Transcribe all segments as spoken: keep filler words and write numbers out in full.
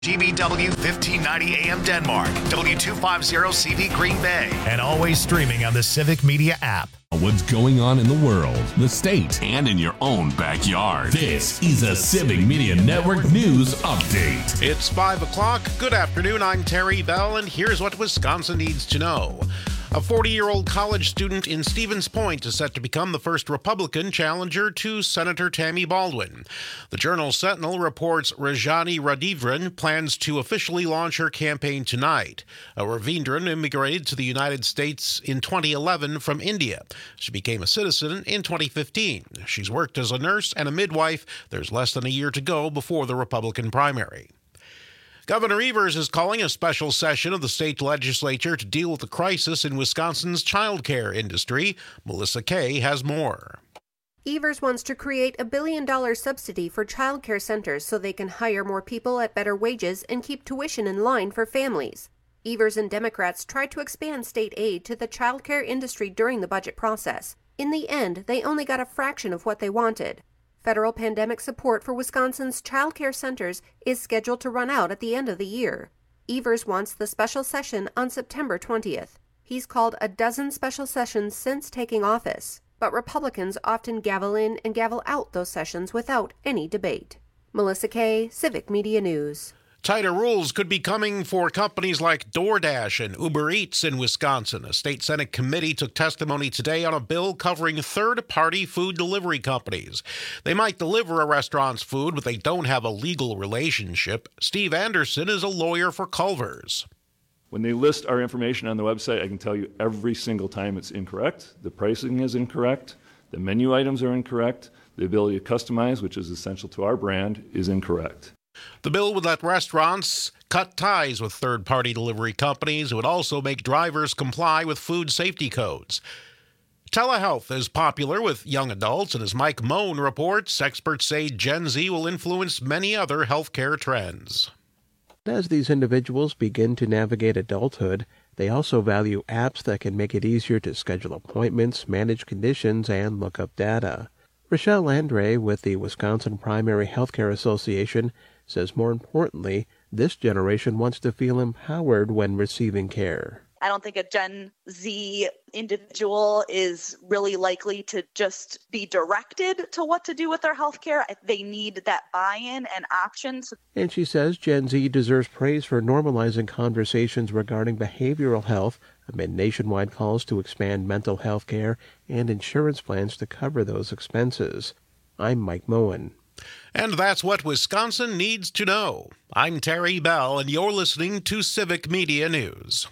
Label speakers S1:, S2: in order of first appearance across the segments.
S1: G B W fifteen ninety A M Denmark, W two fifty C V Green Bay, and always streaming on the Civic Media app.
S2: What's going on in the world, the state, and in your own backyard. This is a Civic Media Network News Update.
S3: It's five o'clock. Good afternoon. I'm Terry Bell, and here's what Wisconsin needs to know. A forty-year-old college student in Stevens Point is set to become the first Republican challenger to Senator Tammy Baldwin. The Journal Sentinel reports Rajani Radivran plans to officially launch her campaign tonight. Ravindran immigrated to the United States in twenty eleven from India. She became a citizen in twenty fifteen. She's worked as a nurse and a midwife. There's less than a year to go before the Republican primary. Governor Evers is calling a special session of the state legislature to deal with the crisis in Wisconsin's child care industry. Melissa Kay has more.
S4: Evers wants to create a billion-dollar subsidy for child care centers so they can hire more people at better wages and keep tuition in line for families. Evers and Democrats tried to expand state aid to the child care industry during the budget process. In the end, they only got a fraction of what they wanted. Federal pandemic support for Wisconsin's child care centers is scheduled to run out at the end of the year. Evers wants the special session on September twentieth. He's called a dozen special sessions since taking office, but Republicans often gavel in and gavel out those sessions without any debate. Melissa Kay, Civic Media News.
S3: Tighter rules could be coming for companies like DoorDash and Uber Eats in Wisconsin. A state Senate committee took testimony today on a bill covering third-party food delivery companies. They might deliver a restaurant's food, but they don't have a legal relationship. Steve Anderson is a lawyer for Culver's.
S5: When they list our information on the website, I can tell you every single time it's incorrect. The pricing is incorrect. The menu items are incorrect. The ability to customize, which is essential to our brand, is incorrect.
S3: The bill would let restaurants cut ties with third-party delivery companies. It would also make drivers comply with food safety codes. Telehealth is popular with young adults, and as Mike Moan reports, experts say Gen Z will influence many other healthcare trends.
S6: As these individuals begin to navigate adulthood, they also value apps that can make it easier to schedule appointments, manage conditions, and look up data. Rochelle Andre with the Wisconsin Primary Healthcare Association says more importantly, this generation wants to feel empowered when receiving care.
S7: I don't think a Gen Z individual is really likely to just be directed to what to do with their health care. They need that buy-in and options.
S6: And she says Gen Z deserves praise for normalizing conversations regarding behavioral health amid nationwide calls to expand mental health care and insurance plans to cover those expenses. I'm Mike Moen.
S3: And that's what Wisconsin needs to know. I'm Terry Bell, and you're listening to Civic Media News.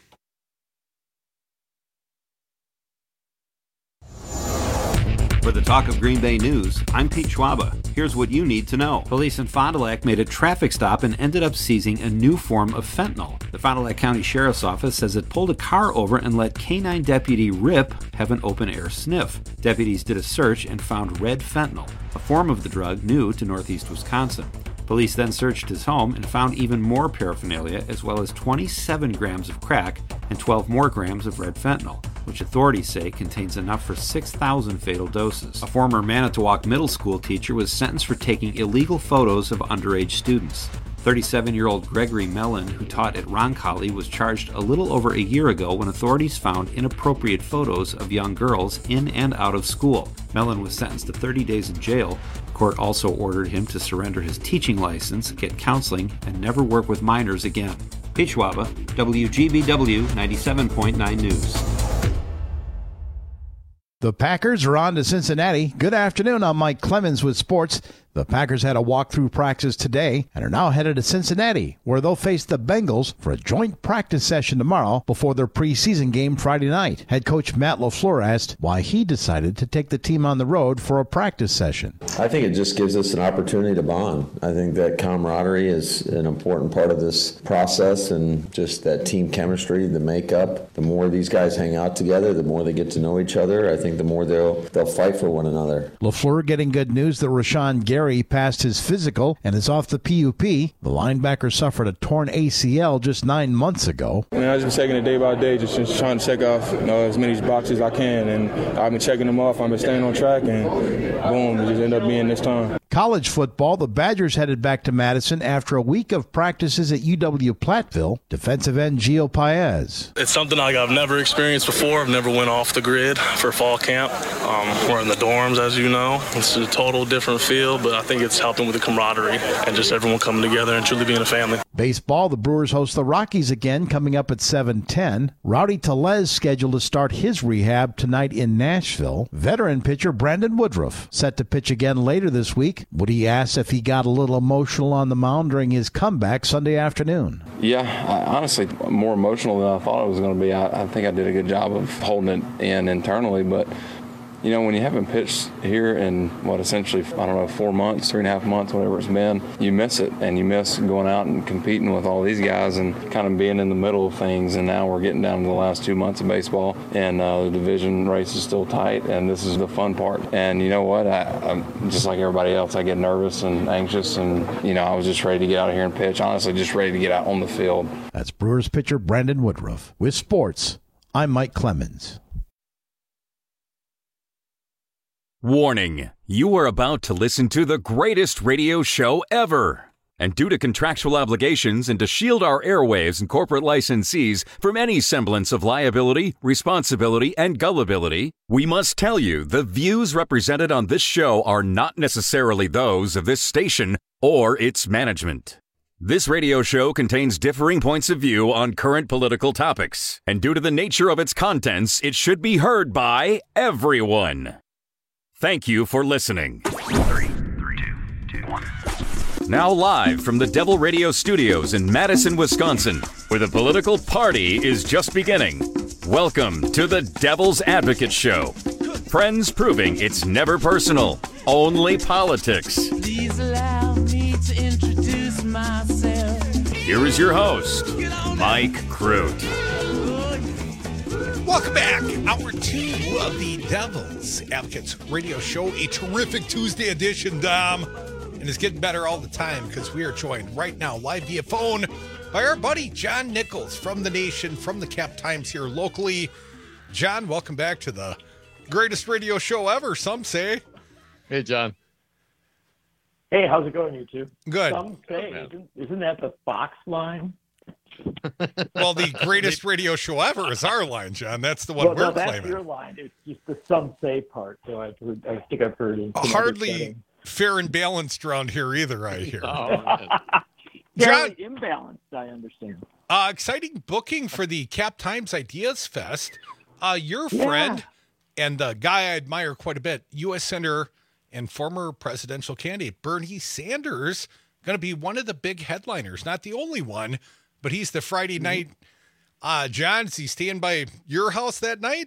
S8: For the Talk of Green Bay News, I'm Pete Schwaba. Here's what you need to know. Police in Fond du Lac made a traffic stop and ended up seizing a new form of fentanyl. The Fond du Lac County Sheriff's Office says it pulled a car over and let K nine Deputy Rip have an open-air sniff. Deputies did a search and found red fentanyl, a form of the drug new to northeast Wisconsin. Police then searched his home and found even more paraphernalia, as well as twenty-seven grams of crack and twelve more grams of red fentanyl, which authorities say contains enough for six thousand fatal doses. A former Manitowoc middle school teacher was sentenced for taking illegal photos of underage students. thirty-seven-year-old Gregory Mellon, who taught at Roncalli, was charged a little over a year ago when authorities found inappropriate photos of young girls in and out of school. Mellon was sentenced to thirty days in jail. The court also ordered him to surrender his teaching license, get counseling, and never work with minors again. Pete Schwaba, W G B W ninety-seven point nine News.
S9: The Packers are on to Cincinnati. Good afternoon, I'm Mike Clemens with sports. The Packers had a walkthrough practice today and are now headed to Cincinnati, where they'll face the Bengals for a joint practice session tomorrow before their preseason game Friday night. Head coach Matt LaFleur asked why he decided to take the team on the road for a practice session.
S10: I think it just gives us an opportunity to bond. I think that camaraderie is an important part of this process, and just that team chemistry, the makeup. The more these guys hang out together, the more they get to know each other. I think the more they'll they'll fight for one another.
S9: LaFleur getting good news that Rashawn Gary passed his physical and is off the P U P. The linebacker suffered a torn A C L just nine months ago.
S11: I mean, I've just been taking it day by day, just, just trying to check off you know, as many boxes as I can, and I've been checking them off. I've been staying on track, and boom, it just ended up being this time.
S9: College football, the Badgers headed back to Madison after a week of practices at U W-Platteville. Defensive end Gio Paez.
S12: It's something like I've never experienced before. I've never went off the grid for fall camp. Um, we're in the dorms, as you know. It's a total different feel, but I think it's helping with the camaraderie and just everyone coming together and truly being a family.
S9: Baseball, the Brewers host the Rockies again coming up at seven ten. Rowdy Tellez scheduled to start his rehab tonight in Nashville. Veteran pitcher Brandon Woodruff set to pitch again later this week. Woody asked if he got a little emotional on the mound during his comeback Sunday afternoon.
S11: Yeah, I, honestly, more emotional than I thought it was going to be. I, I think I did a good job of holding it in internally, but you know, when you haven't pitched here in, what, essentially, I don't know, four months, three and a half months, whatever it's been, you miss it. And you miss going out and competing with all these guys and kind of being in the middle of things. And now we're getting down to the last two months of baseball, and uh, the division race is still tight, and this is the fun part. And you know what? I, I'm just like everybody else. I get nervous and anxious, and, you know, I was just ready to get out of here and pitch. Honestly, just ready to get out on the field.
S9: That's Brewers pitcher Brandon Woodruff. With sports, I'm Mike Clemens.
S13: Warning, you are about to listen to the greatest radio show ever. And due to contractual obligations and to shield our airwaves and corporate licensees from any semblance of liability, responsibility, and gullibility, we must tell you the views represented on this show are not necessarily those of this station or its management. This radio show contains differing points of view on current political topics, and due to the nature of its contents, it should be heard by everyone. Thank you for listening. Three, three, two, two, one. Now live from the Devil Radio Studios in Madison, Wisconsin, where the political party is just beginning. Welcome to the Devil's Advocate Show. Friends proving it's never personal, only politics. Please allow me to introduce myself. Here is your host, Mike Crute.
S14: Welcome back. Hour two of the Devil's Advocates Radio Show. A terrific Tuesday edition, Dom. And it's getting better all the time because we are joined right now live via phone by our buddy John Nichols from The Nation, from the Cap Times here locally. John, welcome back to the greatest radio show ever, some say.
S15: Hey, John.
S16: Hey, how's it going, you two?
S14: Good.
S16: Some say, oh, isn't, isn't that the Fox line?
S14: Well, the greatest radio show ever is our line, John. That's the one
S16: well,
S14: we're
S16: no, that's
S14: claiming.
S16: Your line. It's just the some say part. So I've heard, I think I've heard it.
S14: Hardly fair and balanced around here either, I hear.
S16: Oh,
S14: John,
S16: imbalanced, I understand.
S14: Uh, exciting booking for the Cap Times Ideas Fest. Uh, your friend yeah. and the guy I admire quite a bit, U S Senator and former presidential candidate Bernie Sanders, going to be one of the big headliners. Not the only one, but he's the Friday mm-hmm. night. Uh, John, is he staying by your house that night?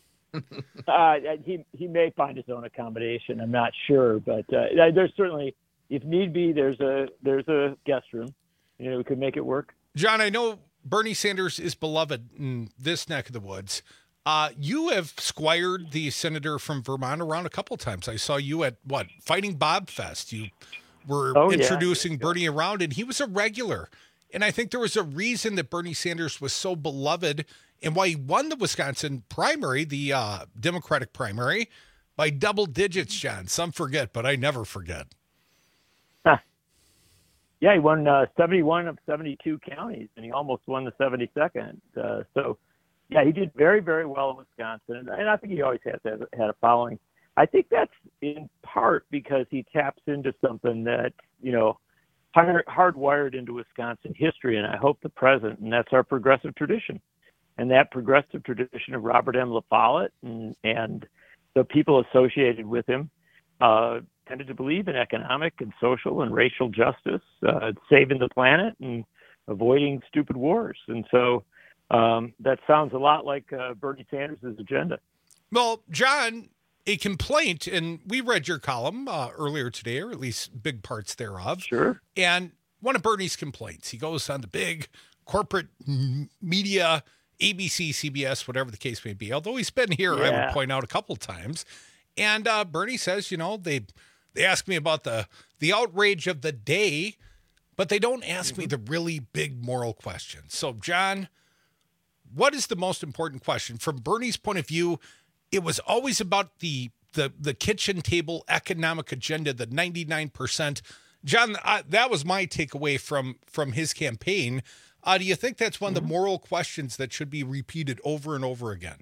S16: uh, he he may find his own accommodation. I'm not sure, but uh, there's certainly, if need be, there's a there's a guest room. You know, we could make it work.
S14: John, I know Bernie Sanders is beloved in this neck of the woods. Uh, you have squired the senator from Vermont around a couple times. I saw you at what Fighting Bob Fest. You were
S16: oh,
S14: introducing
S16: yeah.
S14: Bernie around, and he was a regular. And I think there was a reason that Bernie Sanders was so beloved and why he won the Wisconsin primary, the uh, Democratic primary, by double digits, John. Some forget, but I never forget.
S16: Huh. Yeah, he won uh, seventy-one of seventy-two counties, and he almost won the seventy-second. Uh, so, yeah, he did very, very well in Wisconsin. And I think he always has had a following. I think that's in part because he taps into something that, you know, hard, hardwired into Wisconsin history, and I hope the present, and that's our progressive tradition. And that progressive tradition of Robert M. La Follette and, and the people associated with him uh, tended to believe in economic and social and racial justice, uh, saving the planet and avoiding stupid wars. And so um, that sounds a lot like uh, Bernie Sanders' agenda.
S14: Well, John, a complaint, and we read your column uh, earlier today, or at least big parts thereof.
S16: Sure.
S14: And one of Bernie's complaints, he goes on the big corporate media, A B C, C B S, whatever the case may be, although he's been here, yeah. I would point out, a couple times. And uh, Bernie says, you know, they they ask me about the, the outrage of the day, but they don't ask mm-hmm. me the really big moral questions. So, John, what is the most important question? From Bernie's point of view, it was always about the the the kitchen table economic agenda, the ninety-nine percent. John, uh, that was my takeaway from from his campaign. Uh, do you think that's one mm-hmm. of the moral questions that should be repeated over and over again?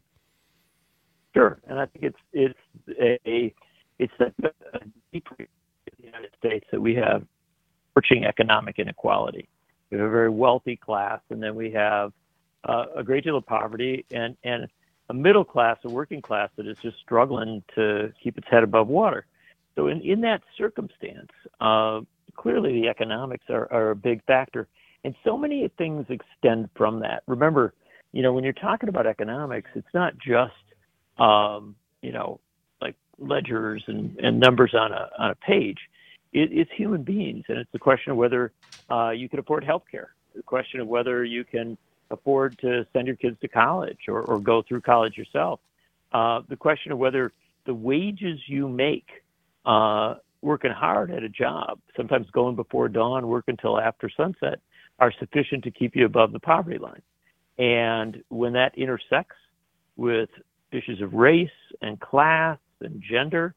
S16: Sure, and I think it's it's a it's a, a deep in the United States that we have scorching economic inequality. We have a very wealthy class, and then we have uh, a great deal of poverty, and and a middle class, a working class that is just struggling to keep its head above water. So in, in that circumstance, uh, clearly the economics are, are a big factor. And so many things extend from that. Remember, you know, when you're talking about economics, it's not just, um, you know, like ledgers and, and numbers on a on a page. It, it's human beings, and it's the question of whether uh, you can afford health care, the question of whether you can afford to send your kids to college or, or go through college yourself, uh, the question of whether the wages you make uh, working hard at a job, sometimes going before dawn, work until after sunset, are sufficient to keep you above the poverty line. And when that intersects with issues of race and class and gender,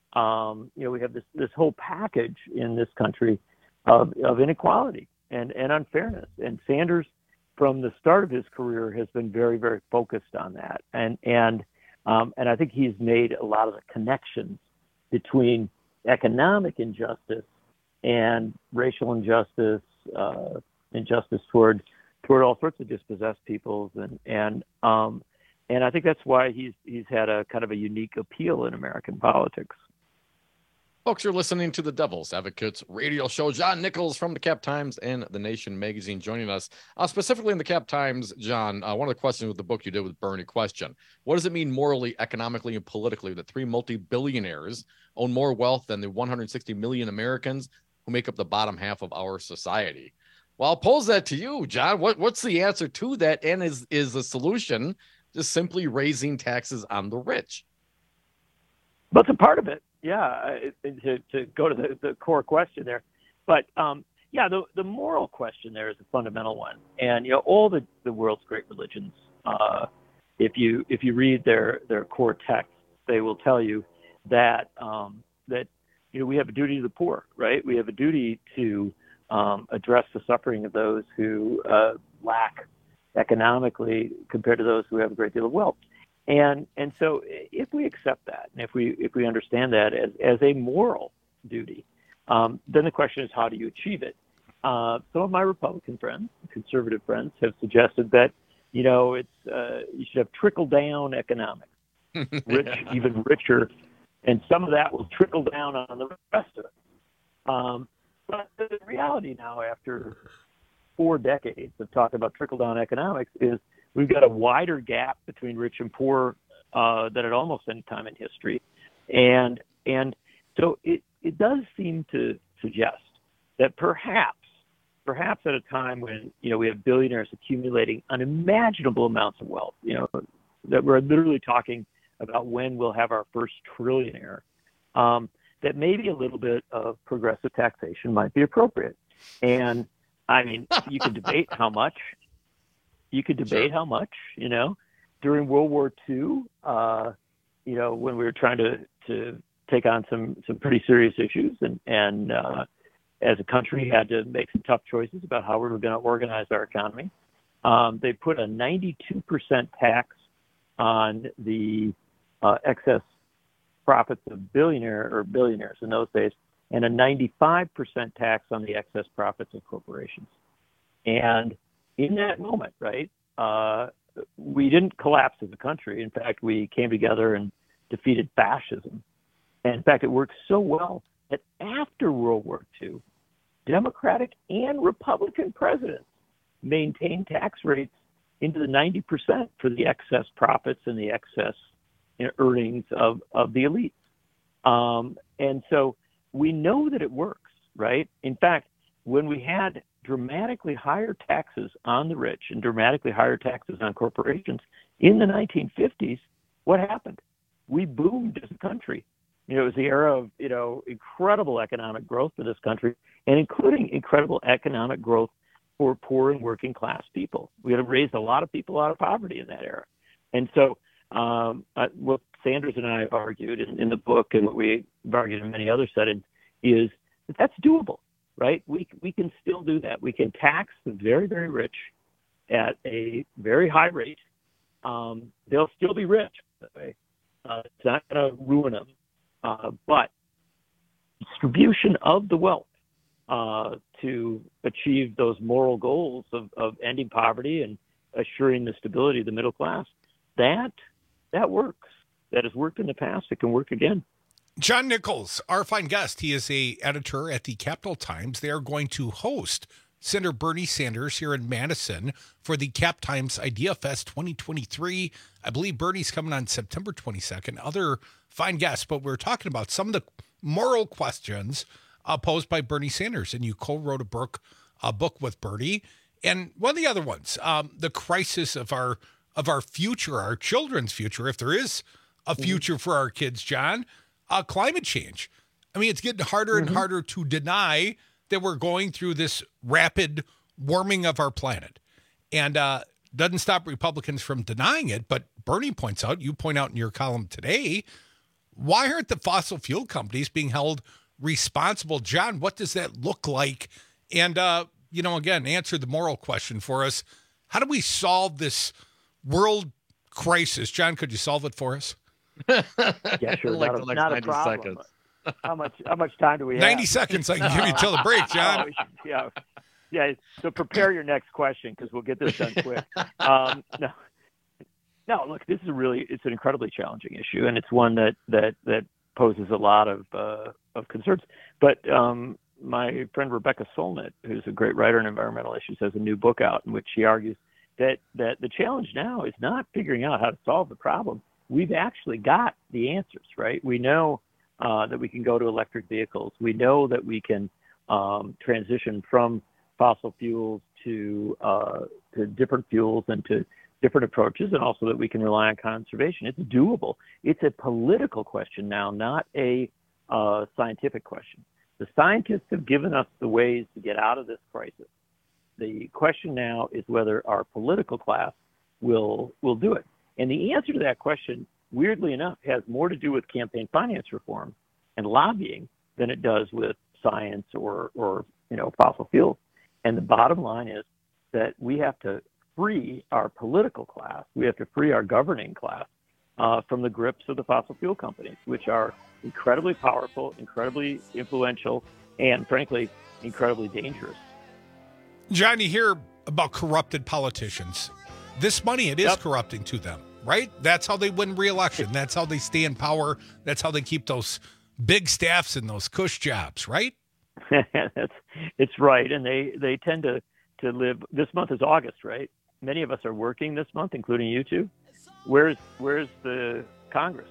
S16: um, you know, we have this, this whole package in this country of, of inequality and, and unfairness. And Sanders, from the start of his career, has been very, very focused on that. And, and, um, and I think he's made a lot of the connections between economic injustice and racial injustice, uh, injustice toward toward all sorts of dispossessed peoples, and and um, and I think that's why he's he's had a kind of a unique appeal in American politics.
S15: Folks, you're listening to the Devil's Advocates radio show. John Nichols from the Cap Times and The Nation magazine joining us. Uh, specifically in the Cap Times, John, uh, one of the questions with the book you did with Bernie question, what does it mean morally, economically, and politically that three multi-billionaires own more wealth than the one hundred sixty million Americans who make up the bottom half of our society? Well, I'll pose that to you, John. What, what's the answer to that? And is, is the solution just simply raising taxes on the rich?
S16: But it's a part of it. Yeah, to, to go to the, the core question there. But, um, yeah, the, the moral question there is a fundamental one. And, you know, all the, the world's great religions, uh, if you if you read their, their core texts, they will tell you that, um, that, you know, we have a duty to the poor, right? We have a duty to um, address the suffering of those who uh, lack economically compared to those who have a great deal of wealth. And and so if we accept that, and if we if we understand that as, as a moral duty, um, then the question is, how do you achieve it? Uh, some of my Republican friends, conservative friends, have suggested that, you know, it's uh, you should have trickle-down economics, rich even richer, and some of that will trickle down on the rest of it. Um, but the reality now, after four decades of talking about trickle-down economics, is we've got a wider gap between rich and poor uh, than at almost any time in history. And and so it, it does seem to suggest that perhaps, perhaps at a time when, you know, we have billionaires accumulating unimaginable amounts of wealth, you know, that we're literally talking about when we'll have our first trillionaire, um, that maybe a little bit of progressive taxation might be appropriate. And, I mean, you could debate how much. You could debate sure. how much, you know, during World War Two, uh, you know, when we were trying to, to take on some, some pretty serious issues and, and uh, as a country had to make some tough choices about how we were going to organize our economy. Um, they put a ninety-two percent tax on the uh, excess profits of billionaire or billionaires in those days, and a ninety-five percent tax on the excess profits of corporations. And in that moment, right, uh, we didn't collapse as a country. In fact, we came together and defeated fascism. And in fact, it worked so well that after World War Two, Democratic and Republican presidents maintained tax rates into the ninety percent for the excess profits and the excess, you know, earnings of, of the elites. Um, and so we know that it works, right? In fact, when we had dramatically higher taxes on the rich and dramatically higher taxes on corporations in the nineteen fifties, what happened? We boomed as a country. You know, it was the era of, you know, incredible economic growth for this country, and including incredible economic growth for poor and working class people. We had raised a lot of people out of poverty in that era. And so um, uh, what Sanders and I have argued in, in the book, and what we've argued in many other settings, is that that's doable, right? We we can still do that. We can tax the very, very rich at a very high rate. Um, they'll still be rich, by the way. Uh, it's not going to ruin them. Uh, but distribution of the wealth uh, to achieve those moral goals of, of ending poverty and assuring the stability of the middle class, that that works. That has worked in the past. It can work again.
S14: John Nichols, our fine guest, he is a editor at the Capital Times. They are going to host Senator Bernie Sanders here in Madison for the Cap Times Idea Fest twenty twenty-three. I believe Bernie's coming on September twenty-second. Other fine guests, but we're talking about some of the moral questions uh, posed by Bernie Sanders, and you co-wrote a book, a book with Bernie. And one of the other ones, um, the crisis of our of our future, our children's future, if there is a future for our kids, John, uh, climate change. I mean, it's getting harder and mm-hmm. harder to deny that we're going through this rapid warming of our planet. And uh, doesn't stop Republicans from denying it, but Bernie points out, you point out in your column today, why aren't the fossil fuel companies being held responsible? John, what does that look like? And, uh, you know, again, answer the moral question for us. How do we solve this world crisis? John, could you solve it for us?
S16: Yeah, sure.
S15: like
S16: not
S15: the
S16: a,
S15: next
S16: not a
S15: ninety
S16: problem.
S15: seconds.
S16: How much how much time do we have?
S14: ninety seconds I can give you till the break, John.
S16: Oh, yeah. Yeah. So prepare your next question because we'll get this done quick. Um, no, no, look, this is a really, it's an incredibly challenging issue, and it's one that, that, that poses a lot of, uh, of concerns. But um, my friend Rebecca Solnit, who's a great writer on environmental issues, has a new book out in which she argues that, that the challenge now is not figuring out how to solve the problem. We've actually got the answers, right? We know Uh, that we can go to electric vehicles. We know that we can um, transition from fossil fuels to uh, to different fuels and to different approaches, and also that we can rely on conservation. It's doable. It's a political question now, not a uh, scientific question. The scientists have given us the ways to get out of this crisis. The question now is whether our political class will will do it. And the answer to that question, weirdly enough, has more to do with campaign finance reform and lobbying than it does with science or, or you know, fossil fuels. And the bottom line is that we have to free our political class, we have to free our governing class uh, from the grips of the fossil fuel companies, which are incredibly powerful, incredibly influential, and frankly, incredibly dangerous.
S14: John, you hear about corrupted politicians. This money, it is
S16: Yep.
S14: corrupting to them, right? That's how they win re-election. That's how they stay in power. That's how they keep those big staffs and those cush jobs, right?
S16: That's it's right, and they, they tend to, to live. This month is August, right? Many of us are working this month, including you two. Where's where's the Congress?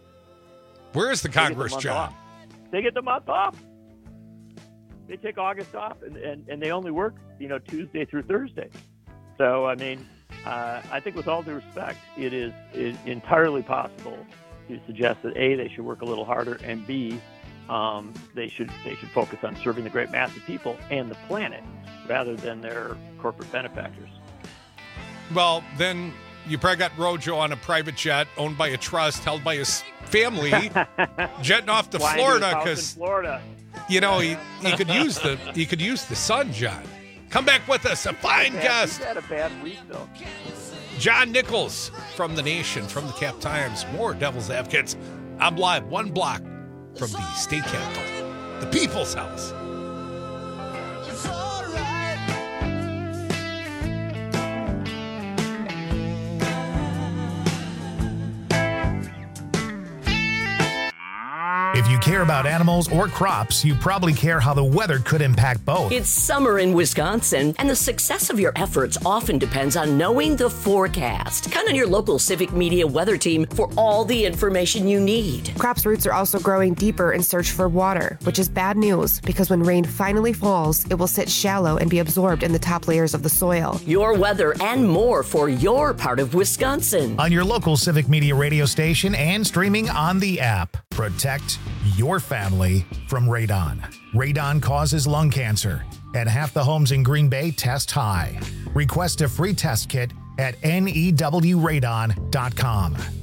S14: Where is the Congress,
S16: month
S14: John?
S16: off. They get the month off. They take August off, and, and, and they only work, you know, Tuesday through Thursday. So, I mean, uh, I think with all due respect, it is, is entirely possible to suggest that A, they should work a little harder, and B, um, they should they should focus on serving the great mass of people and the planet rather than their corporate benefactors.
S14: Well, then you probably got Rojo on a private jet owned by a trust held by his family, jetting off to
S16: Flying
S14: Florida
S16: his house in
S14: because
S16: Florida.
S14: you know he, he could use the he could use the sun, John. Come back with us, a fine
S16: He's had-
S14: guest.
S16: He's had a bad week, though.
S14: John Nichols from The Nation, from the Cap Times. More Devil's Advocates. I'm live one block from the state capitol, the People's House.
S1: If you care about animals or crops, you probably care how the weather could impact both.
S17: It's summer in Wisconsin, and the success of your efforts often depends on knowing the forecast. Count on your local Civic Media weather team for all the information you need.
S18: Crops' roots are also growing deeper in search for water, which is bad news because when rain finally falls, it will sit shallow and be absorbed in the top layers of the soil.
S17: Your weather and more for your part of Wisconsin.
S1: On your local Civic Media radio station and streaming on the app. Protect your family from radon. Radon causes lung cancer, and half the homes in Green Bay test high. Request a free test kit at N E W radon dot com.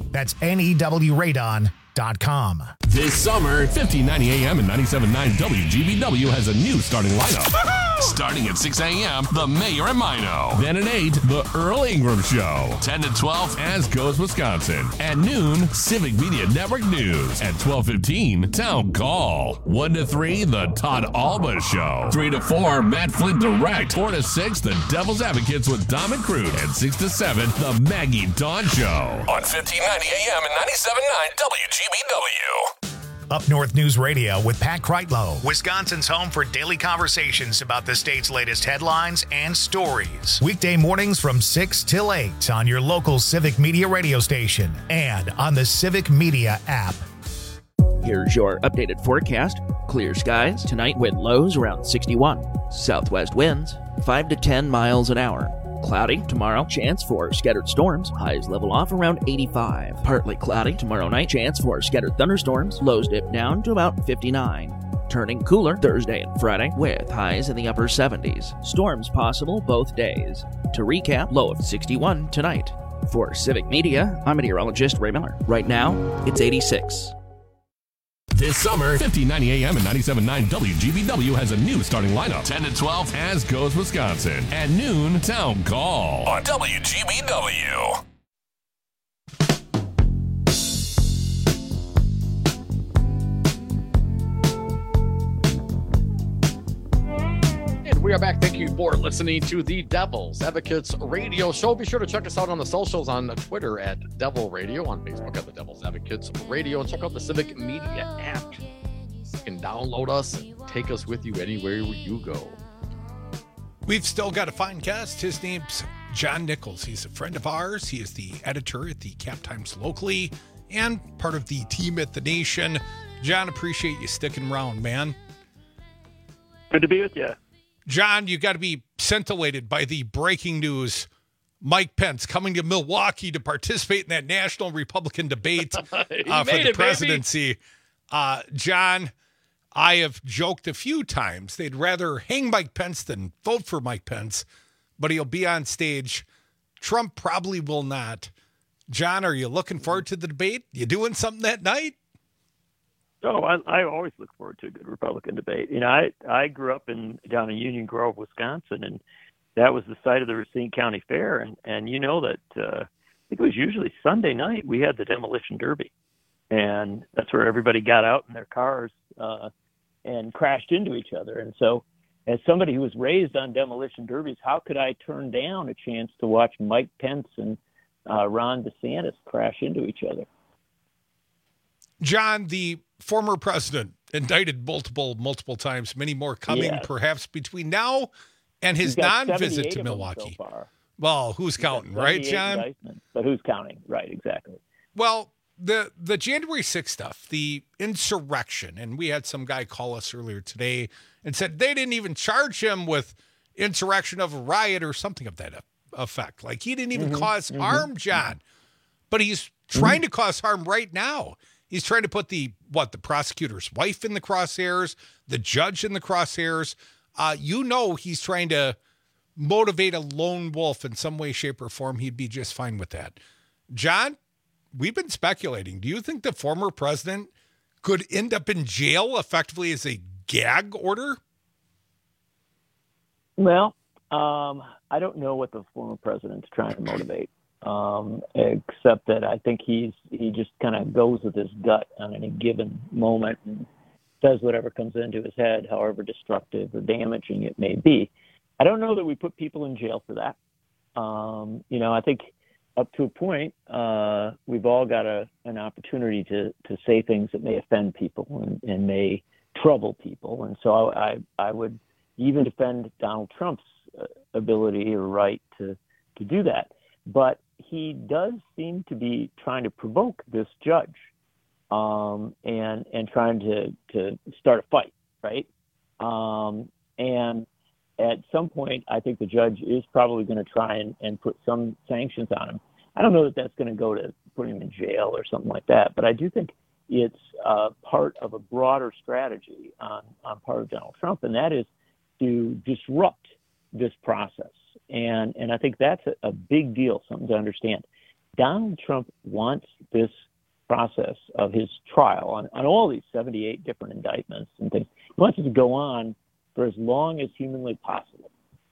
S1: That's N E W radon dot com.
S2: This summer, fifteen ninety A M and ninety-seven point nine W G B W has a new starting lineup. Starting at six A M, The Mayor and Mino. Then at eight, The Earl Ingram Show. ten to twelve, As Goes Wisconsin. At noon, Civic Media Network News. At twelve fifteen, Town Call. one to three, The Todd Alba Show. three to four, Matt Flint Direct. four to six, The Devil's Advocates with Dom and Crute. And six to seven, The Maggie Dawn Show. On fifteen ninety A M and ninety-seven point nine W G B W.
S1: Up North News Radio with Pat Kreitlow, Wisconsin's home for daily conversations about the state's latest headlines and stories. Weekday mornings from six till eight on your local Civic Media radio station and on the Civic Media app.
S19: Here's your updated forecast. Clear skies tonight, wind lows around sixty-one. Southwest winds five to ten miles an hour. Cloudy tomorrow, chance for scattered storms. Highs level off around eighty-five. Partly cloudy tomorrow night, chance for scattered thunderstorms. Lows dip down to about fifty-nine. Turning cooler Thursday and Friday with highs in the upper seventies. Storms possible both days. To recap, low of sixty-one tonight. For Civic Media, I'm meteorologist Ray Miller. Right now, it's eighty-six.
S2: This summer, fifteen ninety A M and ninety-seven point nine W G B W has a new starting lineup. ten to twelve, As Goes Wisconsin. At noon, Town Call. On W G B W.
S15: And we are back. Thank you for listening to the Devil's Advocates Radio Show. Be sure to check us out on the socials on Twitter at Devil Radio, on Facebook at the Devil's Advocates Radio, and check out the Civic Media app. You can download us and take us with you anywhere where you go.
S14: We've still got a fine guest. His name's John Nichols. He's a friend of ours. He is the editor at the Cap Times locally and part of the team at The Nation. John, appreciate you sticking around, man.
S16: Good to be with you.
S14: John, you got to be scintillated by the breaking news. Mike Pence coming to Milwaukee to participate in that national Republican debate uh, for the
S15: it,
S14: presidency. Uh, John, I have joked a few times they'd rather hang Mike Pence than vote for Mike Pence, but he'll be on stage. Trump probably will not. John, are you looking forward to the debate? You doing something that night?
S16: Oh, I, I always look forward to a good Republican debate. You know, I I grew up in down in Union Grove, Wisconsin, and that was the site of the Racine County Fair. And and you know that uh, I think it was usually Sunday night we had the demolition derby, and that's where everybody got out in their cars uh, and crashed into each other. And so, as somebody who was raised on demolition derbies, how could I turn down a chance to watch Mike Pence and uh, Ron DeSantis crash into each other?
S14: John, the former president, indicted multiple, multiple times, many more coming,
S16: yes.
S14: perhaps between now and his non-visit to Milwaukee.
S16: So
S14: well, who's counting, right, John?
S16: But who's counting? Right, exactly.
S14: Well, the the January sixth stuff, the insurrection, and we had some guy call us earlier today and said they didn't even charge him with insurrection of a riot or something of that effect. Like he didn't even mm-hmm, cause mm-hmm, harm, John. But he's trying mm-hmm. to cause harm right now. He's trying to put the, what, the prosecutor's wife in the crosshairs, the judge in the crosshairs. Uh, you know he's trying to motivate a lone wolf in some way, shape, or form. He'd be just fine with that. John, we've been speculating. Do you think the former president could end up in jail effectively as a gag order?
S16: Well, um, I don't know what the former president's trying to motivate. Um, except that I think he's he just kind of goes with his gut on any given moment and does whatever comes into his head, however destructive or damaging it may be. I don't know that we put people in jail for that. Um, you know, I think up to a point, uh, we've all got a, an opportunity to, to say things that may offend people and, and may trouble people. And so I, I would even defend Donald Trump's uh, ability or right to, to do that. But he does seem to be trying to provoke this judge um, and and trying to, to start a fight, right? Um, and at some point, I think the judge is probably going to try and, and put some sanctions on him. I don't know that that's going to go to putting him in jail or something like that, but I do think it's uh, part of a broader strategy on, on part of Donald Trump, and that is to disrupt this process. And and I think that's a, a big deal, something to understand. Donald Trump wants this process of his trial on, on all these seventy-eight different indictments and things. He wants it to go on for as long as humanly possible.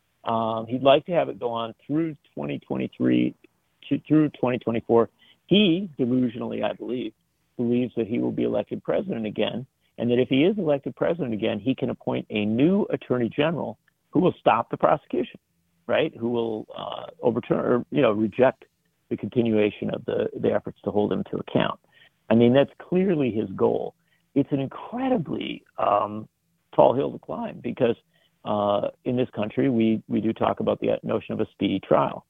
S16: Um, he'd like to have it go on through twenty twenty-three to, through twenty twenty-four. He, delusionally, I believe, believes that he will be elected president again, and that if he is elected president again, he can appoint a new attorney general who will stop the prosecution, right? Who will uh, overturn or, you know, reject the continuation of the, the efforts to hold him to account. I mean, that's clearly his goal. It's an incredibly um, tall hill to climb because uh, in this country, we, we do talk about the notion of a speedy trial.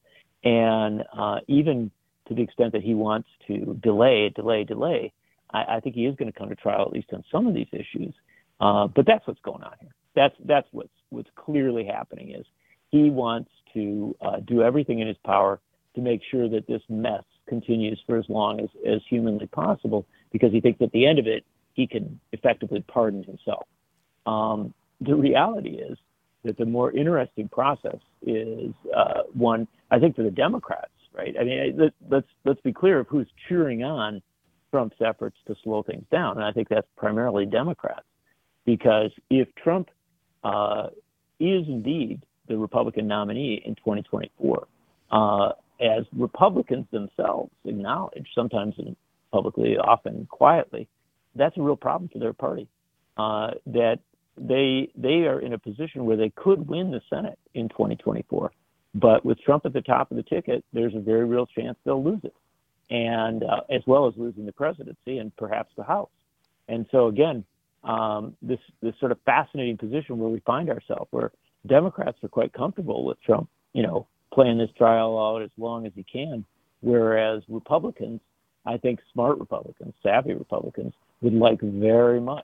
S16: And uh, even to the extent that he wants to delay, delay, delay, I, I think he is going to come to trial at least on some of these issues. Uh, but that's what's going on here. That's that's what's what's clearly happening is he wants to uh, do everything in his power to make sure that this mess continues for as long as, as humanly possible, because he thinks at the end of it, he can effectively pardon himself. Um, the reality is that the more interesting process is uh, one, I think, for the Democrats, right? I mean, let, let's let's be clear of who's cheering on Trump's efforts to slow things down, and I think that's primarily Democrats, because if Trump uh, is indeed the Republican nominee in twenty twenty-four, uh, as Republicans themselves acknowledge, sometimes publicly, often quietly, that's a real problem for their party. Uh, that they they are in a position where they could win the Senate in twenty twenty-four, but with Trump at the top of the ticket, there's a very real chance they'll lose it, and uh, as well as losing the presidency and perhaps the House. And so again, um, this this sort of fascinating position where we find ourselves, where Democrats are quite comfortable with Trump, you know, playing this trial out as long as he can, whereas Republicans, I think smart Republicans, savvy Republicans, would like very much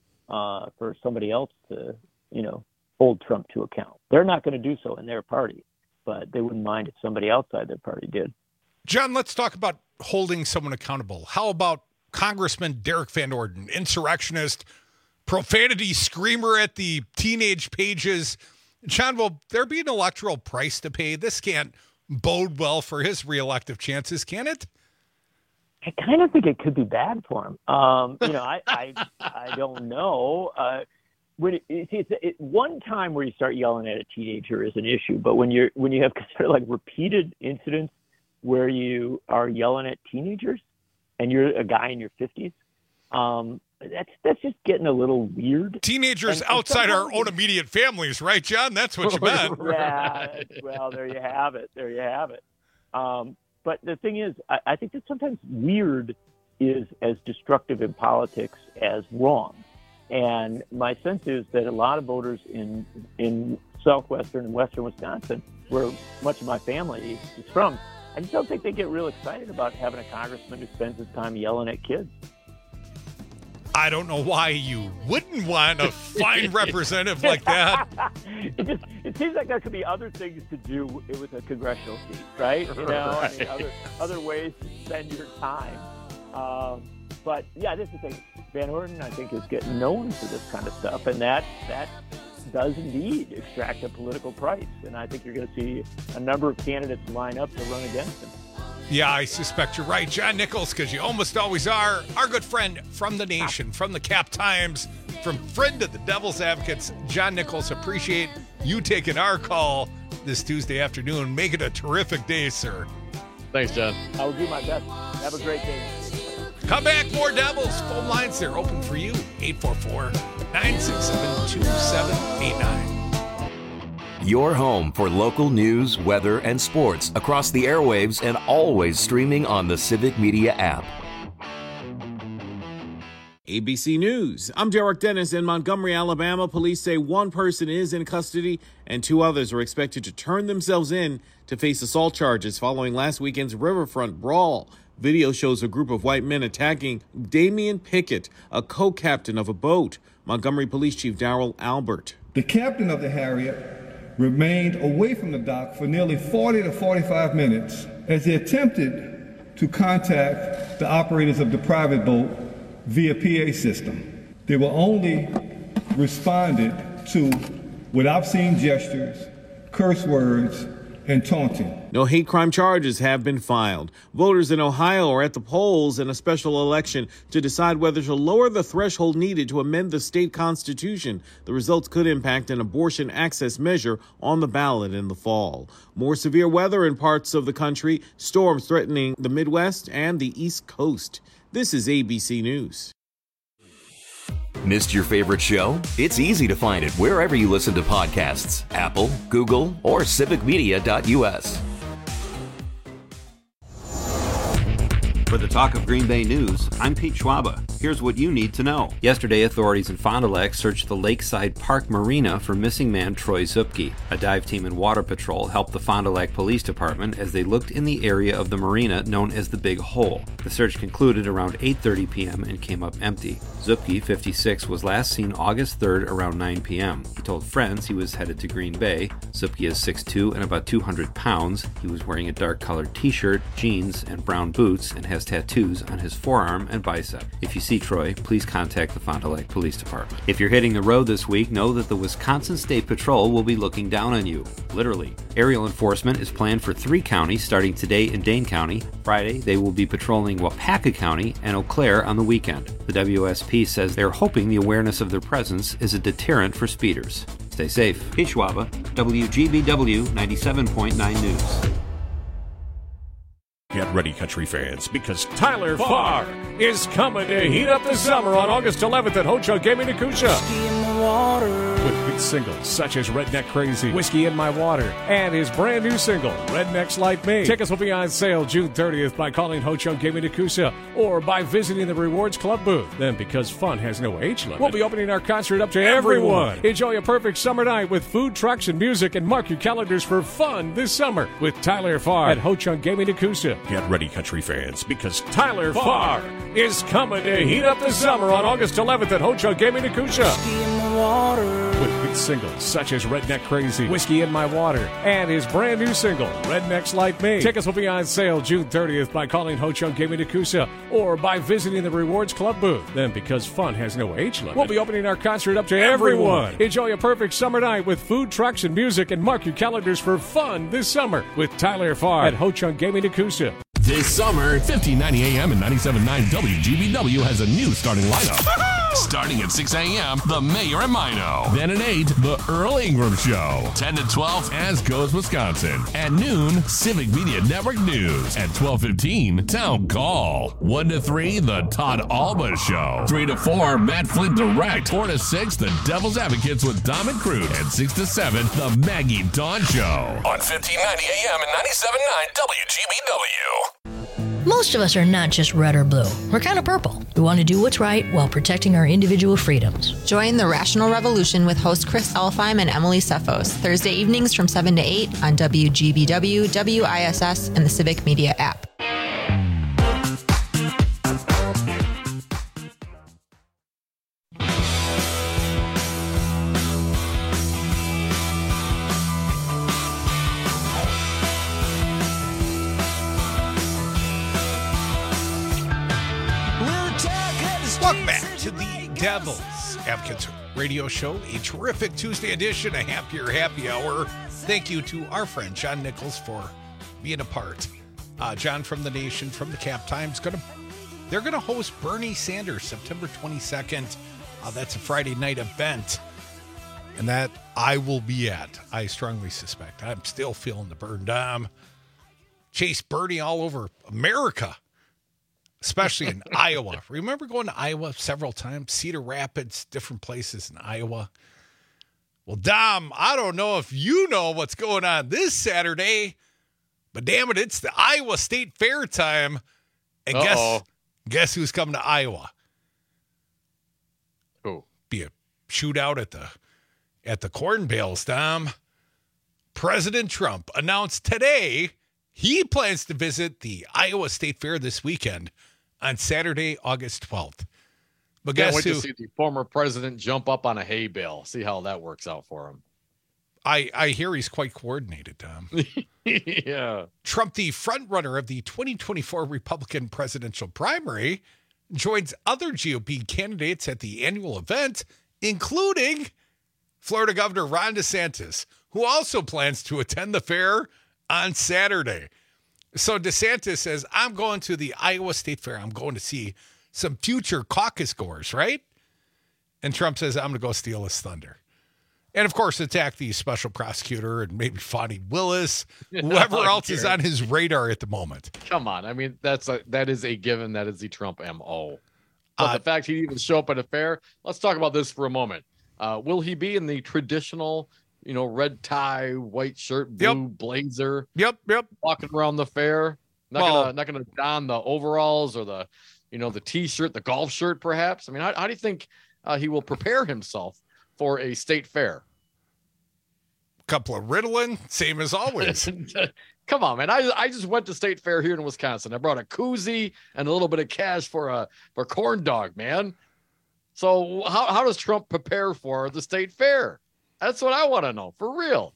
S16: uh, for somebody else to, you know, hold Trump to account. They're not going to do so in their party, but they wouldn't mind if somebody outside their party did.
S14: John, let's talk about holding someone accountable. How about Congressman Derek Van Orden, insurrectionist, profanity screamer at the teenage pages? John, will there be an electoral price to pay? This can't bode well for his reelective chances, can it?
S16: I kind of think it could be bad for him. Um, you know, I, I, I don't know. Uh, when it, it's, it's it, one time where you start yelling at a teenager is an issue, but when you're when you have sort of like repeated incidents where you are yelling at teenagers and you're a guy in your fifties, um, that's that's just getting a little weird.
S14: Teenagers and, outside and our own immediate families, right, John? That's what you meant.
S16: Yeah. Well, there you have it. There you have it. Um, but the thing is, I, I think that sometimes weird is as destructive in politics as wrong. And my sense is that a lot of voters in in southwestern and western Wisconsin, where much of my family is from, I just don't think they get real excited about having a congressman who spends his time yelling at kids.
S14: I don't know why you wouldn't want a fine representative like that.
S16: It just it seems like there could be other things to do with a congressional seat, right? You know, right. I mean, other other ways to spend your time. Um, but yeah, this is the thing. Van Orden, I think, is getting known for this kind of stuff, and that that does indeed extract a political price. And I think you're going to see a number of candidates line up to run against him.
S14: Yeah, I suspect you're right, John Nichols, because you almost always are. Our good friend from the nation, from the Cap Times, from friend of the Devil's Advocates, John Nichols. Appreciate you taking our call this Tuesday afternoon. Make it a terrific day, sir.
S15: Thanks, John.
S16: I will do my best. Have a great day.
S14: Come back, more Devils. Phone lines, they're open for you. eight four four, nine six seven, two seven eight nine.
S20: Your home for local news, weather, and sports across the airwaves and always streaming on the Civic Media app.
S21: A B C News. I'm Derek Dennis. In Montgomery, Alabama, police say one person is in custody and two others are expected to turn themselves in to face assault charges following last weekend's riverfront brawl. Video shows a group of white men attacking Damian Pickett, a co-captain of a boat. Montgomery Police Chief Darrell Albert.
S22: The captain of the Harriet remained away from the dock for nearly forty to forty-five minutes as he attempted to contact the operators of the private boat via P A system. They were only responded to with obscene gestures, curse words, and taunting.
S21: No hate crime charges have been filed. Voters in Ohio are at the polls in a special election to decide whether to lower the threshold needed to amend the state constitution. The results could impact an abortion access measure on the ballot in the fall. More severe weather in parts of the country, storms threatening the Midwest and the East Coast. This is A B C News.
S20: Missed your favorite show? It's easy to find it wherever you listen to podcasts. Apple, Google, or civic media dot U S.
S8: For the Talk of Green Bay News, I'm Pete Schwaba. Here's what you need to know. Yesterday, authorities in Fond du Lac searched the Lakeside Park Marina for missing man Troy Zupke. A dive team and water patrol helped the Fond du Lac Police Department as they looked in the area of the marina known as the Big Hole. The search concluded around eight thirty p.m. and came up empty. Zupke, fifty-six, was last seen August third around nine p.m. He told friends he was headed to Green Bay. Zupke is six foot two and about two hundred pounds. He was wearing a dark-colored t-shirt, jeans, and brown boots and has tattoos on his forearm and bicep. If you see Troy, please contact the Fond du Lac Police Department. If you're hitting the road this week, know that the Wisconsin State Patrol will be looking down on you. Literally. Aerial enforcement is planned for three counties starting today in Dane County. Friday, they will be patrolling Wapaka County and Eau Claire on the weekend. The W S P says they're hoping the awareness of their presence is a deterrent for speeders. Stay safe. Pete Schwaba, W G B W ninety-seven point nine News.
S4: Get ready, country fans, because Tyler Farr is coming to heat up the summer on August eleventh at Ho-Chunk Gaming Nakusha. With hit singles such as Redneck Crazy, Whiskey in My Water, and his brand new single, Rednecks Like Me. Tickets will be on sale June thirtieth by calling Ho-Chunk Gaming Nakusha or by visiting the Rewards Club booth. Then, because fun has no age limit, we'll be opening our concert up to everyone. everyone. Enjoy a perfect summer night with food, trucks, and music, and mark your calendars for fun this summer with Tyler Farr at Ho-Chunk Gaming Nakusha. Get ready, country fans, because Tyler Farr is coming to heat up the summer on August eleventh at Ho-Chunk Gaming Nakusha. With hit singles such as Redneck Crazy, Whiskey in My Water, and his brand new single, Rednecks Like Me. Tickets will be on sale June thirtieth by calling Ho-Chunk Gaming Nakusha or by visiting the Rewards Club booth. Then, because fun has no age limit, we'll be opening our concert up to everyone. everyone. Enjoy a perfect summer night with food, trucks, and music, and mark your calendars for fun this summer with Tyler Farr at Ho-Chunk Gaming Nakusha.
S2: This summer, fifteen ninety A M and ninety-seven point nine W G B W has a new starting lineup. Starting at six a.m., The Mayor and Mino. Then at eight, The Earl Ingram Show. ten to twelve, As Goes Wisconsin. At noon, Civic Media Network News. At twelve fifteen, Town Call. one to three, The Todd Alba Show. three to four, Matt Flint Direct. four to six, The Devil's Advocates with Dom and Cruz. And six to seven, The Maggie Dawn Show. On fifteen ninety A M and ninety-seven point nine W G B W.
S5: Most of us are not just red or blue. We're kind of purple. We want to do what's right while protecting our individual freedoms.
S23: Join the Rational Revolution with host Chris Elfheim and Emily Cephos, Thursday evenings from seven to eight on W G B W, W I S S, and the Civic Media app.
S14: Welcome back to the Devil's Advocates Radio Show, a terrific Tuesday edition, a happier happy hour. Thank you to our friend John Nichols for being a part. Uh, John from the Nation, from the Cap Times, gonna they're going to host Bernie Sanders September twenty-second. Uh, that's a Friday night event, and that I will be at. I strongly suspect. I'm still feeling the burn down. Chase Bernie all over America. Especially in Iowa. Remember going to Iowa several times? Cedar Rapids, different places in Iowa. Well, Dom, I don't know if you know what's going on this Saturday, but damn it, it's the Iowa State Fair time. And guess, guess who's coming to Iowa?
S15: Who?
S14: Be a shootout at the at the Corn Bales, Dom. President Trump announced today he plans to visit the Iowa State Fair this weekend on Saturday, August twelfth. But
S15: Can't
S14: guess
S15: wait
S14: who?
S15: to see the former president jump up on a hay bale. See how that works out for him.
S14: I, I hear he's quite coordinated, Tom.
S15: Yeah.
S14: Trump, the frontrunner of the twenty twenty-four Republican presidential primary, joins other G O P candidates at the annual event, including Florida Governor Ron DeSantis, who also plans to attend the fair on Saturday. So DeSantis says, I'm going to the Iowa State Fair. I'm going to see some future caucus goers, right? And Trump says, I'm going to go steal his thunder. And, of course, attack the special prosecutor and maybe Fonnie Willis, whoever
S15: Oh,
S14: else is
S15: Garrett.
S14: on his radar at the moment.
S15: Come on. I mean, that's a, that is a given. That is the Trump M O. But
S14: Uh,
S15: the fact he even show up at a fair, let's talk about this for a moment. Uh, will he be in the traditional, you know, red tie, white shirt, blue blazer?
S14: Yep, yep.
S15: Walking around the fair, not
S14: Well-
S15: gonna not gonna don the overalls or the, you know, the t-shirt, the golf shirt, perhaps. I mean, how, how do you think uh, he will prepare himself for a state fair?
S14: Couple of Ritalin, same as always.
S15: Come on, man. I I just went to state fair here in Wisconsin. I brought a koozie and a little bit of cash for a for corn dog, man. So how how does Trump prepare for the state fair? That's what I want to know, for real.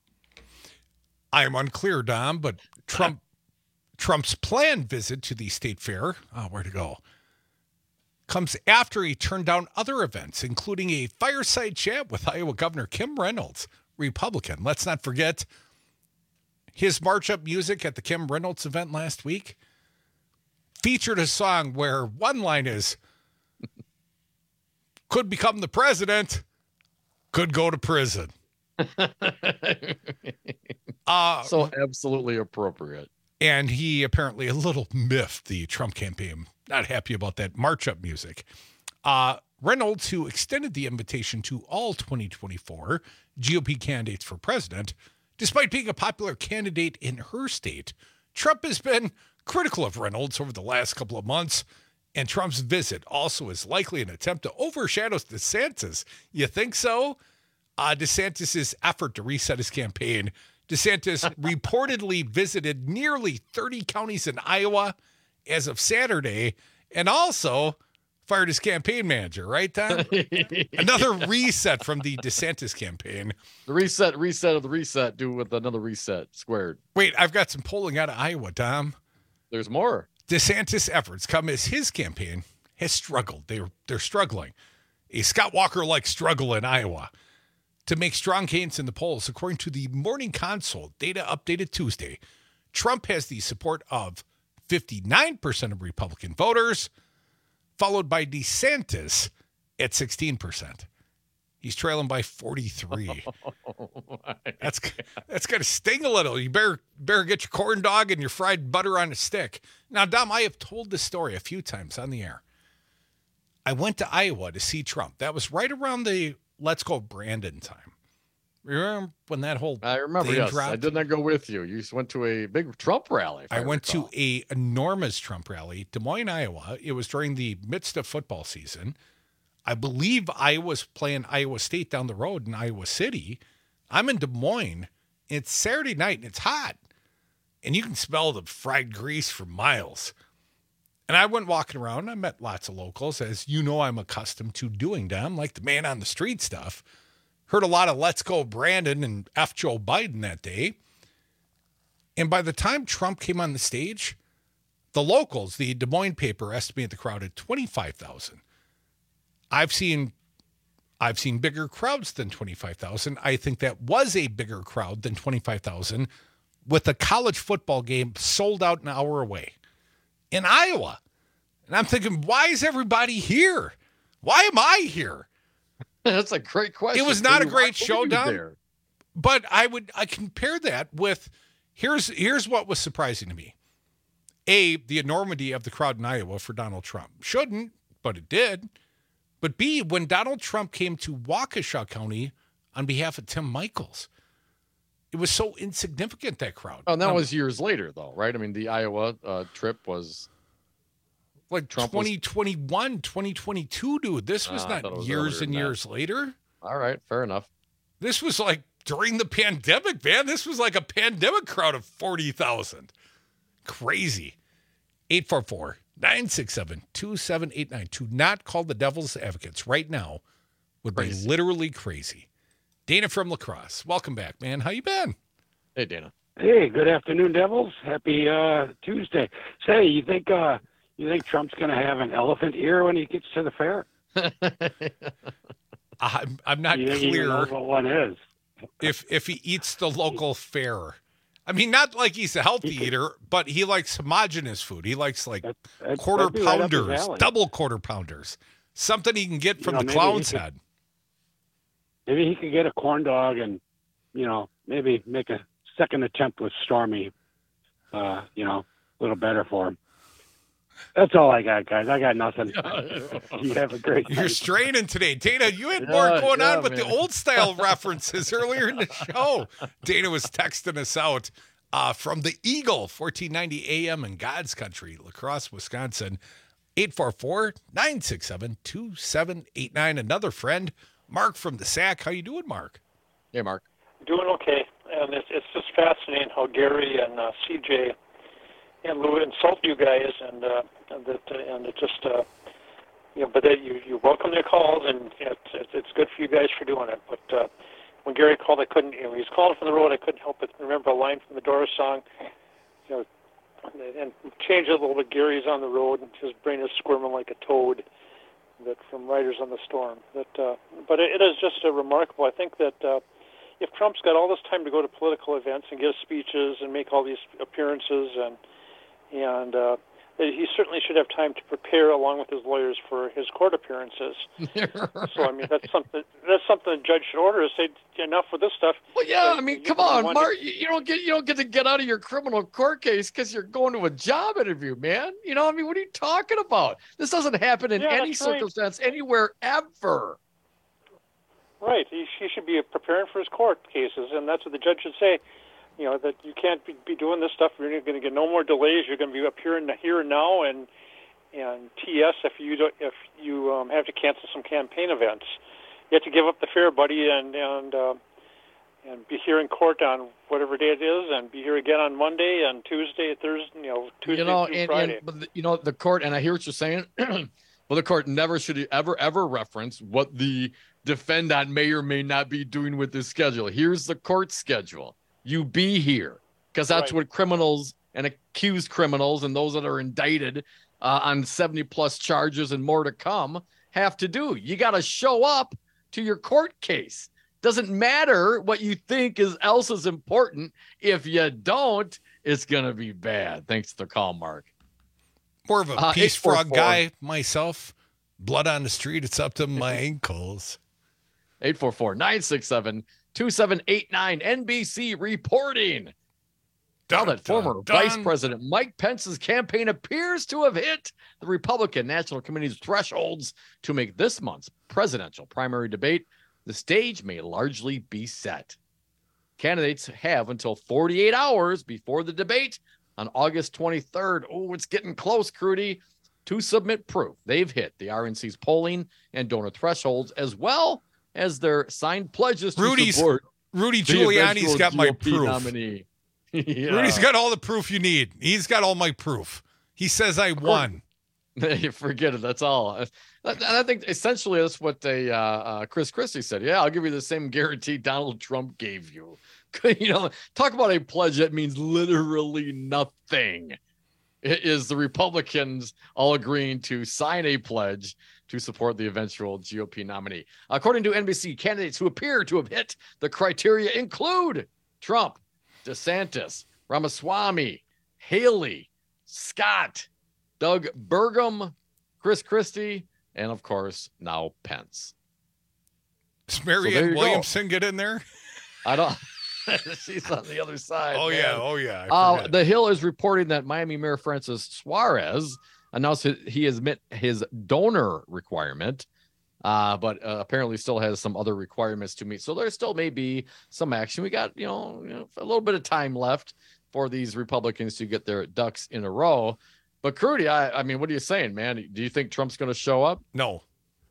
S14: I am unclear, Dom, but Trump Trump's planned visit to the state fair, oh, where to go, comes after he turned down other events, including a fireside chat with Iowa Governor Kim Reynolds, Republican. Let's not forget his march up music at the Kim Reynolds event last week featured a song where one line is, could become the president, could go to prison. uh,
S15: so absolutely appropriate.
S14: And he apparently a little miffed the Trump campaign. Not happy about that march up music. Uh, Reynolds, who extended the invitation to all twenty twenty-four G O P candidates for president, despite being a popular candidate in her state, Trump has been critical of Reynolds over the last couple of months. And Trump's visit also is likely an attempt to overshadow DeSantis. You think so? Uh, DeSantis' effort to reset his campaign. DeSantis reportedly visited nearly thirty counties in Iowa as of Saturday, and also fired his campaign manager, right, Tom? Another reset from the DeSantis campaign.
S15: The reset, reset of the reset, do with another reset squared.
S14: Wait, I've got some polling out of Iowa, Tom.
S15: There's more.
S14: DeSantis' efforts come as his campaign has struggled. They're, they're struggling. A Scott Walker-like struggle in Iowa to make strong gains in the polls. According to the Morning Consult, data updated Tuesday, Trump has the support of fifty-nine percent of Republican voters, followed by DeSantis at sixteen percent. He's trailing by forty-three.
S15: Oh,
S14: that's that's going to sting a little. You better better get your corn dog and your fried butter on a stick. Now, Dom, I have told this story a few times on the air. I went to Iowa to see Trump. That was right around the Let's Go Brandon time. Remember when that whole
S15: I remember,
S14: thing
S15: yes.
S14: dropped?
S15: I did not go with you. You just went to a big Trump rally. if
S14: I, went
S15: recall.
S14: to a enormous Trump rally, Des Moines, Iowa. It was during the midst of football season. I believe Iowa's playing Iowa State down the road in Iowa City. I'm in Des Moines. It's Saturday night and it's hot. And you can smell the fried grease for miles. And I went walking around. I met lots of locals, as you know I'm accustomed to doing, Dom, like the man on the street stuff. Heard a lot of Let's Go Brandon and F Joe Biden that day. And by the time Trump came on the stage, the locals, the Des Moines paper, estimated the crowd at twenty-five thousand. I've seen I've seen bigger crowds than twenty-five thousand. I think that was a bigger crowd than twenty-five thousand with a college football game sold out an hour away in Iowa. And I'm thinking, why is everybody here? Why am I here?
S15: That's a great question.
S14: It was not a
S15: Why
S14: great
S15: were you
S14: showdown,
S15: there?
S14: but I would I compare that with here's here's what was surprising to me. A, the enormity of the crowd in Iowa for Donald Trump. Shouldn't, but it did. But B, when Donald Trump came to Waukesha County on behalf of Tim Michels, it was so insignificant, that crowd.
S15: Oh, and that
S14: Um,
S15: was years later, though, right? I mean, the Iowa uh, trip was
S14: like
S15: Trump was-
S14: twenty twenty-one, twenty twenty-two, dude. This was
S15: Ah, I
S14: not
S15: thought it was
S14: years
S15: earlier
S14: and
S15: than that.
S14: years later.
S15: All right, fair enough.
S14: This was like during the pandemic, man. This was like a pandemic crowd of forty thousand. Crazy. eight four four, nine six seven, two seven eight nine. To not call the Devil's Advocates right now would
S15: Crazy.
S14: be literally crazy. Dana from La Crosse. Welcome back, man. How you been?
S15: Hey, Dana.
S3: Hey, good afternoon, Devils. Happy uh, Tuesday. Say, you think uh, you think Trump's going to have an elephant ear when he gets to the fair?
S14: I'm, I'm not
S3: you didn't even
S14: clear
S3: know what one is.
S14: if if he eats the local fare. I mean, not like he's a healthy he eater, but he likes homogenous food. He likes like
S3: that, that,
S14: quarter pounders,
S3: right
S14: double quarter pounders, something he can get from you know, the clown's
S3: could,
S14: head.
S3: Maybe he could get a corn dog and, you know, maybe make a second attempt with Stormy, uh, you know, a little better for him. That's all I got, guys. I got nothing. You have a great night.
S14: You're straining today. Dana, you had more yeah, going
S15: yeah,
S14: on with
S15: man.
S14: the old style references earlier in the show. Dana was texting us out uh, from the Eagle, fourteen ninety A M in God's Country, La Crosse, Wisconsin. eight four four, nine six seven, two seven eight nine. Another friend, Mark from the Sac. How you doing, Mark?
S15: Hey, Mark.
S6: Doing okay. And it's, it's just fascinating how Gary and uh, C J and Lou insult you guys, and uh, and that uh, and it just uh, you know, but that you you welcome their calls, and you know, it's it's good for you guys for doing it. But uh, when Gary called, I couldn't. You know, he's calling from the road. I couldn't help but remember a line from the Doors song. You know, and change it a little bit. Gary's on the road, and his brain is squirming like a toad. That from Riders on the Storm. That, uh, but it, it is just a remarkable. I think that uh, if Trump's got all this time to go to political events and give speeches and make all these appearances and and uh, he certainly should have time to prepare along with his lawyers for his court appearances. So I mean, that's something that's something the judge should order is say enough with this stuff.
S15: Well, yeah, I mean,
S6: you
S15: come on,
S6: to...
S15: Mark, you don't get you don't get to get out of your criminal court case because you're going to a job interview, man. You know, I mean, what are you talking about? This doesn't happen in
S6: yeah,
S15: any circumstance right. anywhere ever.
S6: Right, he, he should be preparing for his court cases, and that's what the judge should say. You know, that you can't be, be doing this stuff. You're going to get no more delays. You're going to be up here and here and now, and and T S if you don't, if you um, have to cancel some campaign events. You have to give up the fare, buddy, and and uh, and be here in court on whatever day it is, and be here again on Monday and Tuesday, Thursday. You know, Tuesday
S15: you know,
S6: through
S15: and,
S6: Friday.
S15: And, but the, you know, the court, and I hear what you're saying. Well, the court never should ever ever reference what the defendant may or may not be doing with this schedule. Here's the court schedule. You be here, because that's right. what criminals and accused criminals and those that are indicted uh, on seventy plus charges and more to come have to do. You got to show up to your court case. Doesn't matter what you think is else is important. If you don't, it's going to be bad. Thanks for the call, Mark.
S14: More of a
S15: Uh,
S14: peace frog
S15: 844
S14: guy myself. Blood on the street. It's up to my ankles.
S15: eight four four, nine six seven, two seven eight nine. N B C reporting. Now that former
S14: dun, dun.
S15: Vice President Mike Pence's campaign appears to have hit the Republican National Committee's thresholds to make this month's presidential primary debate, the stage may largely be set. Candidates have until forty-eight hours before the debate on August twenty-third. Oh, it's getting close, Crudy, to submit proof they've hit the R N C's polling and donor thresholds, as well as their signed pledges to
S14: Rudy's,
S15: support
S14: Rudy Giuliani's got my
S15: G O P
S14: proof.
S15: Nominee. Yeah.
S14: Rudy's got all the proof you need. He's got all my proof. He says I won.
S15: Forget it. That's all. And I think essentially that's what they, uh, uh, Chris Christie said. Yeah, I'll give you the same guarantee Donald Trump gave you. You know, talk about a pledge that means literally nothing. It is the Republicans all agreeing to sign a pledge to support the eventual G O P nominee. According to N B C, candidates who appear to have hit the criteria include Trump, DeSantis, Ramaswamy, Haley, Scott, Doug Burgum, Chris Christie, and of course, now Pence.
S14: Does Marianne so Williamson go. get in there?
S15: I don't. She's on the other side.
S14: Oh,
S15: man.
S14: yeah. Oh, yeah.
S15: Uh, the Hill is reporting that Miami Mayor Francis Suarez announced he has met his donor requirement, uh, but uh, apparently still has some other requirements to meet. So there still may be some action. We got, you know, you know a little bit of time left for these Republicans to get their ducks in a row. But Crudy, I, I mean, what are you saying, man? Do you think Trump's going to show up?
S14: No.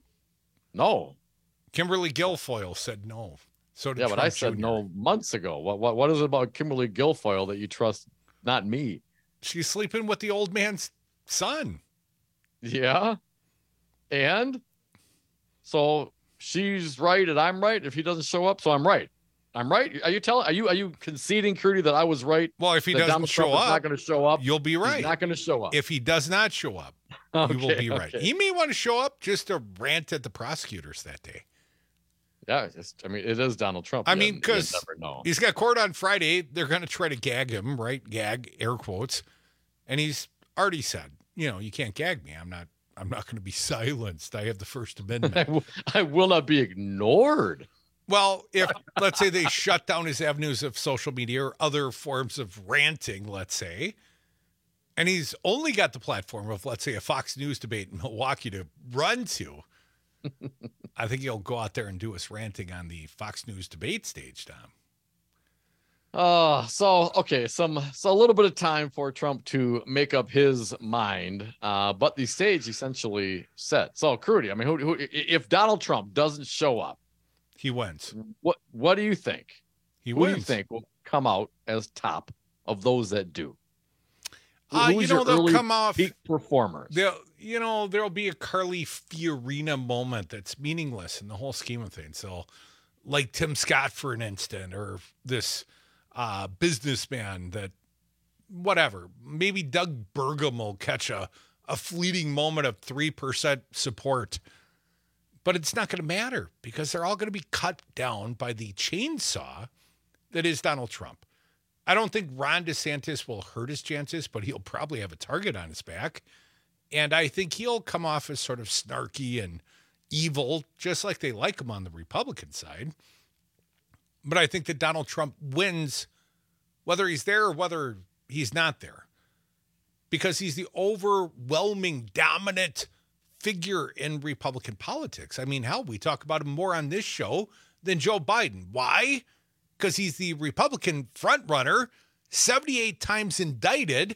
S15: No.
S14: Kimberly Guilfoyle said no. So did
S15: yeah,
S14: Trump
S15: but I said
S14: Junior
S15: no months ago. What what what is it about Kimberly Guilfoyle that you trust? Not me.
S14: She's sleeping with the old man's son.
S15: Yeah, and so she's right and I'm right. If he doesn't show up, so I'm right. I'm right. Are you telling? Are you are you conceding, Crudy, that I was right?
S14: Well, if he doesn't
S15: Donald
S14: show
S15: Trump
S14: up,
S15: is not going to show up.
S14: You'll be right.
S15: He's not going to show up.
S14: If he does not show up,
S15: okay,
S14: you will be right.
S15: okay.
S14: He may want to show up just to rant at the prosecutors that day.
S15: Yeah, it's, I mean, it is Donald Trump.
S14: I
S15: You-
S14: mean,
S15: you
S14: because
S15: never know.
S14: he's got court on Friday. They're going to try to gag him, right? Gag, air quotes. And he's already said, you know, you can't gag me. I'm not I'm not going to be silenced. I have the First Amendment.
S15: I, w- I will not be ignored.
S14: Well, if, let's say, they shut down his avenues of social media or other forms of ranting, let's say, and he's only got the platform of, let's say, a Fox News debate in Milwaukee to run to, I think he'll go out there and do his ranting on the Fox News debate stage, Tom.
S15: Uh, so, okay, some, so a little bit of time for Trump to make up his mind, uh, but the stage essentially set. So, Crudy, I mean, who, who, if Donald Trump doesn't show up,
S14: he wins.
S15: What, what do you think?
S14: He
S15: who
S14: wins.
S15: do you think will come out as top of those that do?
S14: Uh,
S15: Who
S14: you
S15: is
S14: know,
S15: your
S14: they'll
S15: early
S14: come off
S15: peak performers?
S14: They'll, you know, there'll be a Carly Fiorina moment that's meaningless in the whole scheme of things. So, like Tim Scott, for an instant, or this uh, businessman that, whatever, maybe Doug Burgum will catch a, a fleeting moment of three percent support. But it's not going to matter because they're all going to be cut down by the chainsaw that is Donald Trump. I don't think Ron DeSantis will hurt his chances, but he'll probably have a target on his back. And I think he'll come off as sort of snarky and evil, just like they like him on the Republican side. But I think that Donald Trump wins whether he's there or whether he's not there, because he's the overwhelming dominant figure in Republican politics. I mean, hell, we talk about him more on this show than Joe Biden. Why? Because he's the Republican frontrunner, seventy-eight times indicted,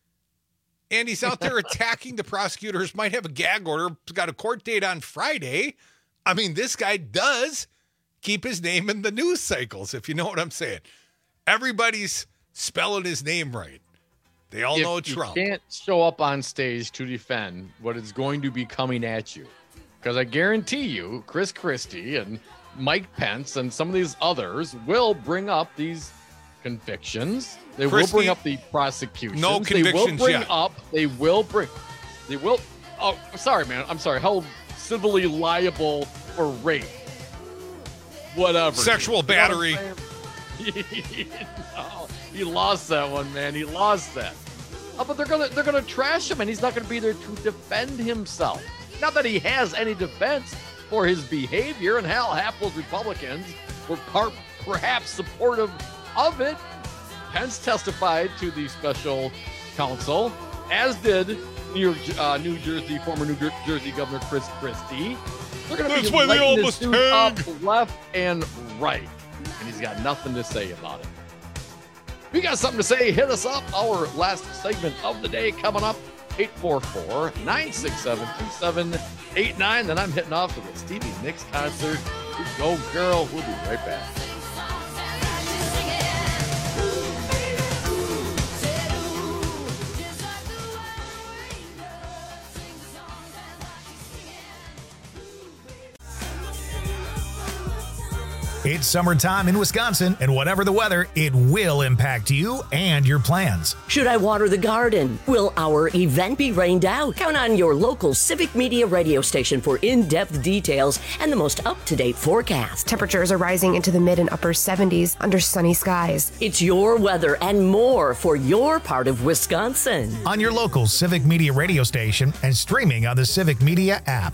S14: and he's out there attacking the prosecutors, might have a gag order, got a court date on Friday. I mean, this guy does keep his name in the news cycles, if you know what I'm saying. Everybody's spelling his name right. They all
S15: if
S14: know Trump.
S15: You can't show up on stage to defend what is going to be coming at you. Because I guarantee you, Chris Christie and Mike Pence and some of these others will bring up these convictions. They
S14: Christie,
S15: will bring up the prosecutions.
S14: no convictions
S15: They will bring
S14: yet.
S15: up, they will bring, they will, oh, sorry, man. I'm sorry. Held civilly liable for rape. Whatever.
S14: Sexual
S15: dude. You know what I'm
S14: battery.
S15: saying? No, he lost that one, man. He lost that. Oh, but they're gonna they're gonna trash him, and he's not gonna be there to defend himself. Not that he has any defense for his behavior, and hell, half those Republicans were par- perhaps supportive of it. Pence testified to the special counsel, as did New York, uh, New Jersey former New Jer- Jersey Governor Chris Christie. They're gonna
S14: That's
S15: be
S14: why they
S15: lighting
S14: almost
S15: this dude up
S14: tagged.
S15: left and right, and he's got nothing to say about it. If you got something to say, hit us up. Our last segment of the day coming up, eight four four, nine six seven, two seven eight nine. Then I'm hitting off with a Stevie Nicks concert. You go, girl. We'll be right back.
S1: It's summertime in Wisconsin, and whatever the weather, it will impact you and your plans.
S17: Should I water the garden? Will our event be rained out? Count on your local Civic Media radio station for in-depth details and the most up-to-date forecast.
S18: Temperatures are rising into the mid and upper seventies under sunny skies.
S17: It's your weather and more for your part of Wisconsin.
S1: On your local Civic Media radio station and streaming on the Civic Media app.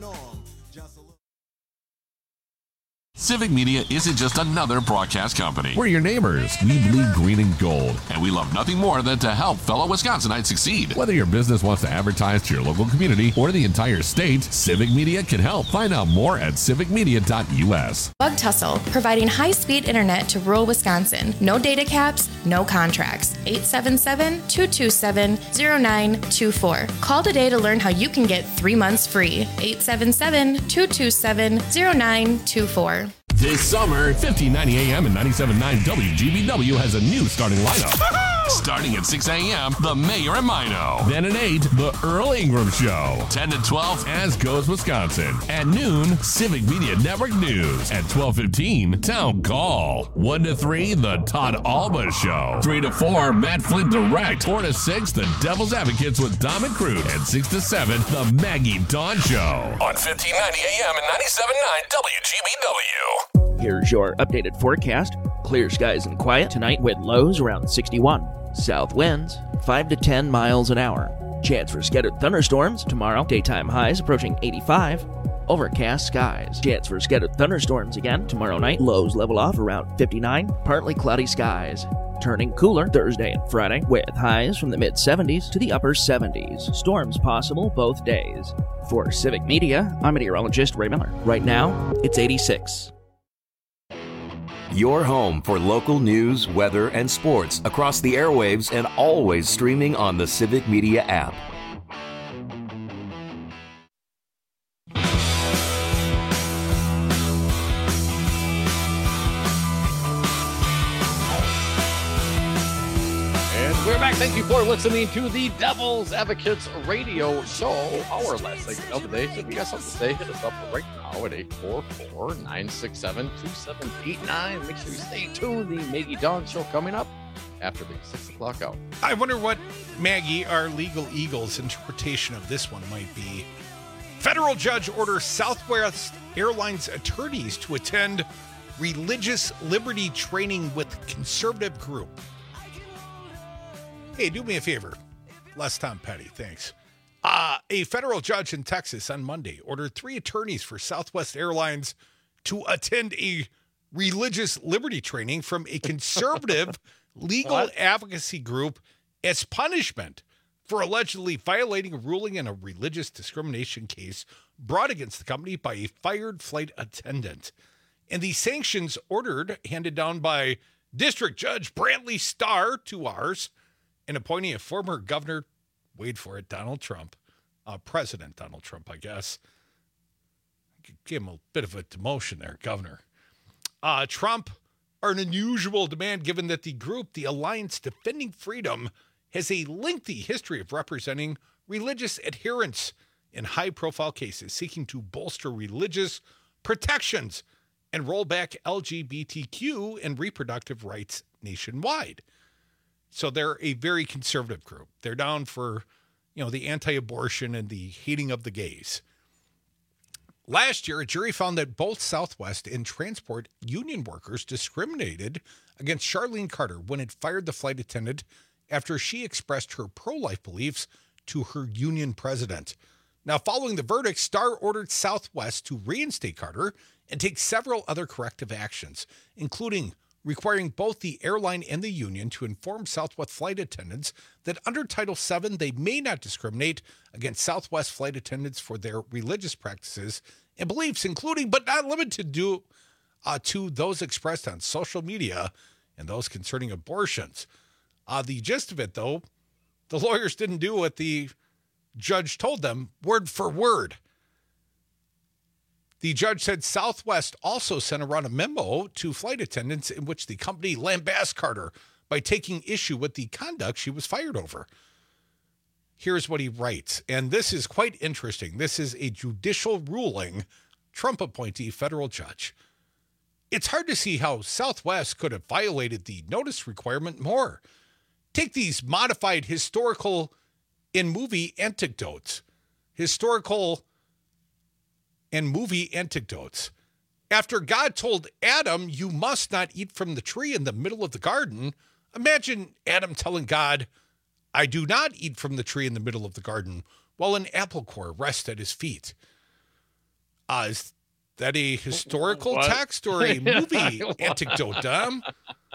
S2: Civic Media isn't just another broadcast company. We're your neighbors. We bleed green and gold, and we love nothing more than to help fellow Wisconsinites succeed. Whether your business wants to advertise to your local community or the entire state, Civic Media can help. Find out more at civic media dot u s.
S7: Bug Tussle, providing high-speed internet to rural Wisconsin. No data caps, no contracts. eight seven seven, two two seven, zero nine two four. Call today to learn how you can get three months free. eight seven seven, two two seven, zero nine two four.
S2: This summer, fifteen ninety A M and ninety-seven point nine W G B W has a new starting lineup. Starting at six a.m., The Mayor and Mino. Then at eight, The Earl Ingram Show. ten to twelve, As Goes Wisconsin. At noon, Civic Media Network News. At twelve fifteen, Town Call. one to three, The Todd Alba Show. three to four, Matt Flint Direct. four to six, The Devil's Advocates with Dom and Crude. And six to seven, The Maggie Dawn Show. On fifteen ninety A M and ninety-seven point nine W G B W.
S19: Here's your updated forecast. Clear skies and quiet tonight with lows around sixty-one. South winds five to ten miles an hour. Chance for scattered thunderstorms tomorrow. Daytime highs approaching eighty-five. Overcast skies. Chance for scattered thunderstorms again tomorrow night. Lows level off around fifty-nine. Partly cloudy skies. Turning cooler Thursday and Friday with highs from the mid seventies to the upper seventies. Storms possible both days. For Civic Media, I'm meteorologist Ray Miller. Right now, it's eighty-six.
S20: Your home for local news, weather, and sports across the airwaves and always streaming on the Civic Media app.
S15: We're back. Thank you for listening to the Devil's Advocates Radio Show. Our last segment of the day. So if you got something to say, hit us up right now at eight four four, nine six seven, two seven eight nine. Make sure you stay tuned. The Maggie Dawn Show coming up after the six o'clock hour.
S14: I wonder what, Maggie, our legal eagle's interpretation of this one might be. Federal judge orders Southwest Airlines attorneys to attend religious liberty training with conservative group. Hey, do me a favor. Less Tom Petty, thanks. Uh, a federal judge in Texas on Monday ordered three attorneys for Southwest Airlines to attend a religious liberty training from a conservative legal advocacy group as punishment for allegedly violating a ruling in a religious discrimination case brought against the company by a fired flight attendant. And the sanctions ordered, handed down by District Judge Brantley Starr, two R's, and appointing a former governor, wait for it, Donald Trump, uh, President Donald Trump, I guess. Give him a bit of a demotion there, governor. Uh, Trump are an unusual demand given that the group, the Alliance Defending Freedom, has a lengthy history of representing religious adherents in high-profile cases, seeking to bolster religious protections and roll back L G B T Q and reproductive rights nationwide. So they're a very conservative group. They're down for, you know, the anti-abortion and the hating of the gays. Last year, a jury found that both Southwest and transport union workers discriminated against Charlene Carter when it fired the flight attendant after she expressed her pro-life beliefs to her union president. Now, following the verdict, Starr ordered Southwest to reinstate Carter and take several other corrective actions, including requiring both the airline and the union to inform Southwest flight attendants that under Title seven, they may not discriminate against Southwest flight attendants for their religious practices and beliefs, including but not limited to, uh, to those expressed on social media and those concerning abortions. Uh, the gist of it, though, the lawyers didn't do what the judge told them word for word. The judge said Southwest also sent around a memo to flight attendants in which the company lambasts Carter by taking issue with the conduct she was fired over. Here's what he writes, and this is quite interesting. This is a judicial ruling, Trump appointee federal judge. It's hard to see how Southwest could have violated the notice requirement more. Take these modified historical and movie anecdotes. Historical and movie anecdotes. After God told Adam, you must not eat from the tree in the middle of the garden, imagine Adam telling God, I do not eat from the tree in the middle of the garden, while an apple core rests at his feet. Uh, is that a historical what? text or a movie anecdote, Dom?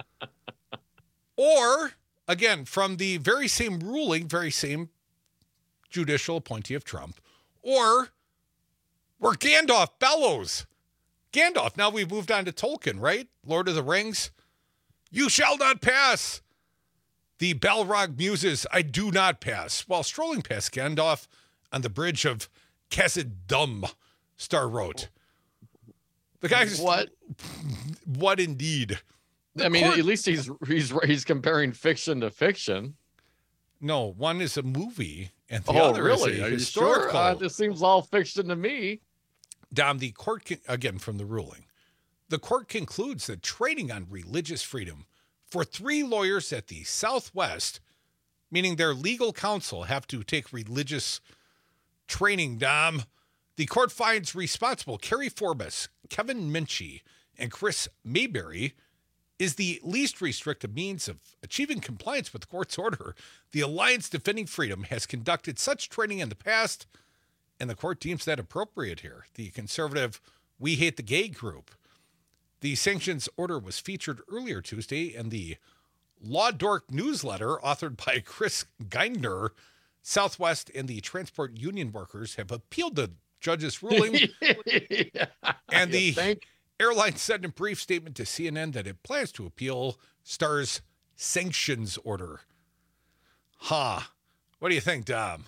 S14: Or, again, from the very same ruling, very same judicial appointee of Trump, or where Gandalf bellows. Gandalf, now we've moved on to Tolkien, right? Lord of the Rings. You shall not pass. The Balrog muses, I do not pass. While strolling past Gandalf on the bridge of Khazad-dûm, Starr wrote. The guy's,
S15: what?
S14: What indeed?
S15: I mean, court... at least he's he's he's comparing fiction to fiction.
S14: No, one is a movie and the
S15: oh,
S14: other
S15: really?
S14: is a
S15: Are
S14: historical.
S15: You sure? Uh, this seems all fiction to me.
S14: Dom, the court, con- again, from the ruling, the court concludes that training on religious freedom for three lawyers at the Southwest, meaning their legal counsel, have to take religious training, Dom. The court finds responsible Kerry Forbes, Kevin Minchie, and Chris Mayberry is the least restrictive means of achieving compliance with the court's order. The Alliance Defending Freedom has conducted such training in the past, and the court deems that appropriate here. The conservative We Hate the Gay group. The sanctions order was featured earlier Tuesday in the Law Dork newsletter authored by Chris Geindner. Southwest and the transport union workers have appealed the judge's ruling.
S15: yeah,
S14: and the
S15: think?
S14: airline said in a brief statement to C N N that it plans to appeal Star's sanctions order. Ha. Huh. What do you think, Dom?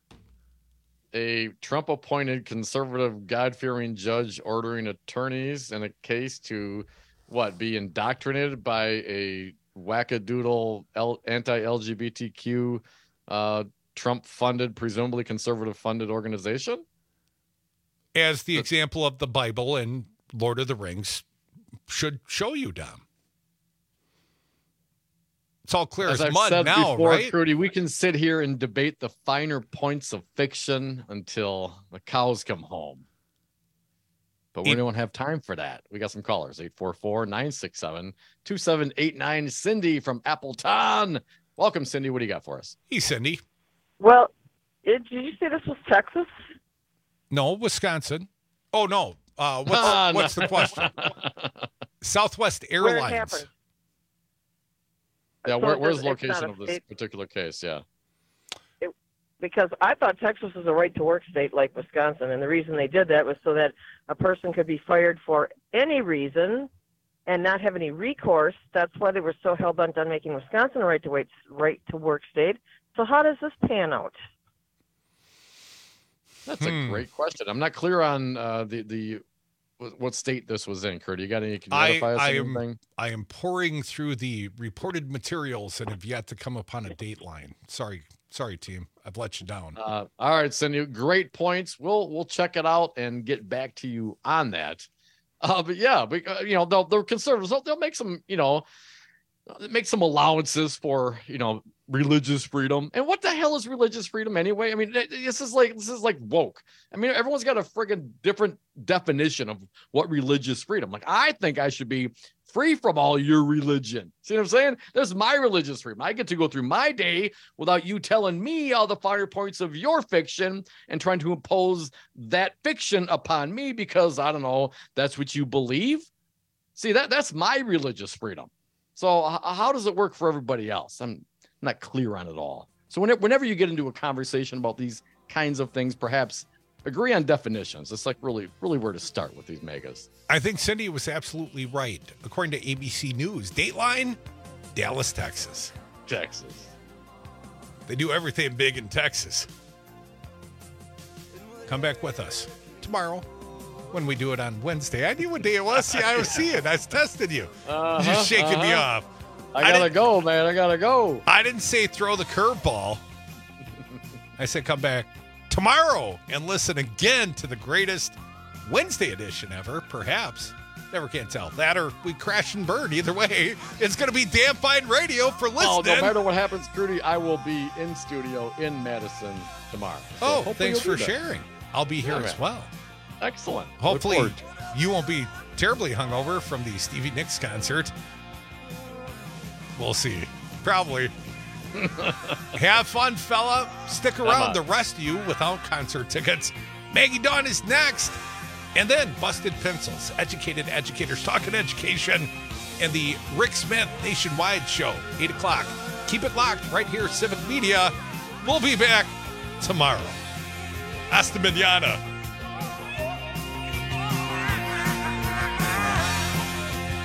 S15: A Trump-appointed conservative, God-fearing judge ordering attorneys in a case to, what, be indoctrinated by a wackadoodle L- anti-L G B T Q uh, Trump-funded, presumably conservative-funded organization?
S14: As the example of the Bible and Lord of the Rings should show you, Dom. It's all clear as,
S15: as
S14: mud
S15: said
S14: now,
S15: before,
S14: right?
S15: Crudy, we can sit here and debate the finer points of fiction until the cows come home. But we don't have time for that. We got some callers, eight four four, nine six seven, two seven eight nine. Cindy from Appleton. Welcome, Cindy. What do you got for us?
S14: Hey, Cindy.
S10: Well, did you say this was Texas?
S14: No, Wisconsin. Oh, no. Uh, what's
S15: Ah,
S14: what's
S15: no.
S14: the question? Southwest
S10: Where it
S14: Airlines.
S10: happened?
S15: Yeah,
S10: So
S15: where,
S10: it
S15: where's the
S10: doesn't- it's
S15: location
S10: not
S15: of
S10: a
S15: this
S10: state-
S15: particular case? Yeah.
S10: Because I thought Texas was a right-to-work state like Wisconsin, and the reason they did that was so that a person could be fired for any reason and not have any recourse. That's why they were so hell-bent on making Wisconsin a right-to-work right-to-work state. So how does this pan out?
S15: That's a great question. I'm not clear on uh, the the what state this was in. Kurt, you got any? Can you
S14: I,
S15: identify us
S14: I
S15: anything?
S14: am I am pouring through the reported materials and have yet to come upon a date line. Sorry, sorry, team. I've let you down.
S15: Uh, all right, Cindy. Great points. We'll we'll check it out and get back to you on that. Uh, but yeah, but, uh, you know, they'll, they're conservatives. They'll, they'll make some, you know, make some allowances for, you know, religious freedom. And what the hell is religious freedom anyway? I mean, this is like this is like woke. I mean, everyone's got a friggin' different definition of what religious freedom. Like, I think I should be free from all your religion. See what I'm saying? There's my religious freedom. I get to go through my day without you telling me all the finer points of your fiction and trying to impose that fiction upon me because, I don't know, that's what you believe. See, that that's my religious freedom. So h- how does it work for everybody else? I'm not clear on it all. So whenever, whenever you get into a conversation about these kinds of things, perhaps agree on definitions. It's like really, really where to start with these megas.
S14: I think Cindy was absolutely right. According to A B C News, Dateline, Dallas, Texas.
S15: Texas.
S14: They do everything big in Texas. Come back with us tomorrow when we do it on Wednesday. I knew what day it was. See, I was seeing. I was testing you.
S15: Uh-huh,
S14: You're just shaking
S15: uh-huh.
S14: me off.
S15: I gotta I go, man. I gotta go.
S14: I didn't say throw the curveball. I said come back tomorrow and listen again to the greatest Wednesday edition ever, perhaps. Never can tell. That or we crash and burn. Either way, it's going to be damn fine radio for listening.
S15: Oh, no matter what happens, Crudy, I will be in studio in Madison tomorrow. So
S14: oh,
S15: hopefully
S14: thanks
S15: you'll
S14: for
S15: be there.
S14: sharing. I'll be here
S15: Yeah,
S14: as
S15: man.
S14: well.
S15: Excellent.
S14: Hopefully
S15: Look forward to
S14: you won't be terribly hungover from the Stevie Nicks concert. We'll see. Probably. Have fun, fella. Stick around, the rest of you, without concert tickets. Maggie Dawn is next. And then Busted Pencils, Educated Educators Talking Education, and the Rick Smith Nationwide Show, eight o'clock. Keep it locked right here, Civic Media. We'll be back tomorrow. Hasta mañana.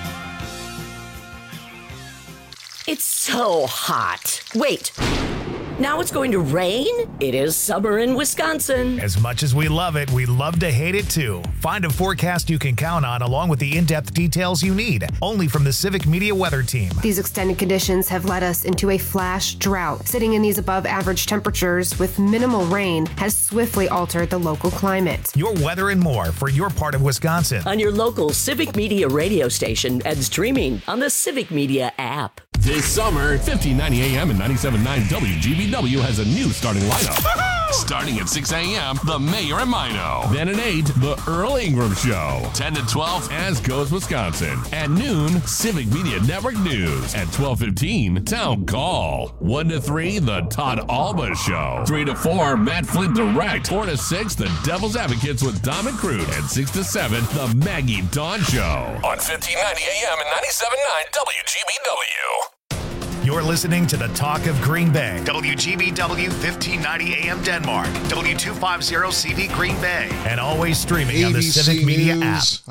S17: It's so hot. Wait. Now it's going to rain? It is summer in Wisconsin.
S1: As much as we love it, we love to hate it too. Find a forecast you can count on along with the in-depth details you need, only from the Civic Media Weather Team.
S18: These extended conditions have led us into a flash drought. Sitting in these above average temperatures with minimal rain has swiftly altered the local climate.
S1: Your weather and more for your part of Wisconsin.
S17: On your local Civic Media radio station and streaming on the Civic Media app.
S2: This summer, fifteen ninety A M and ninety-seven point nine W G B W has a new starting lineup. Starting at six A M, The Mayor and Mino. Then at eight, The Earl Ingram Show. ten to twelve, As Goes Wisconsin. At noon, Civic Media Network News. At twelve fifteen, Town Call. one to three, The Todd Alba Show. three to four, Matt Flint Direct. four to six, The Devil's Advocates with Dom and Crude. And six to seven, The Maggie Dawn Show. On fifteen ninety A M and ninety-seven point nine W G B W.
S1: You're listening to the Talk of Green Bay. W G B W fifteen ninety A M Denmark. W two fifty C V Green Bay. And always streaming on the Civic Media app.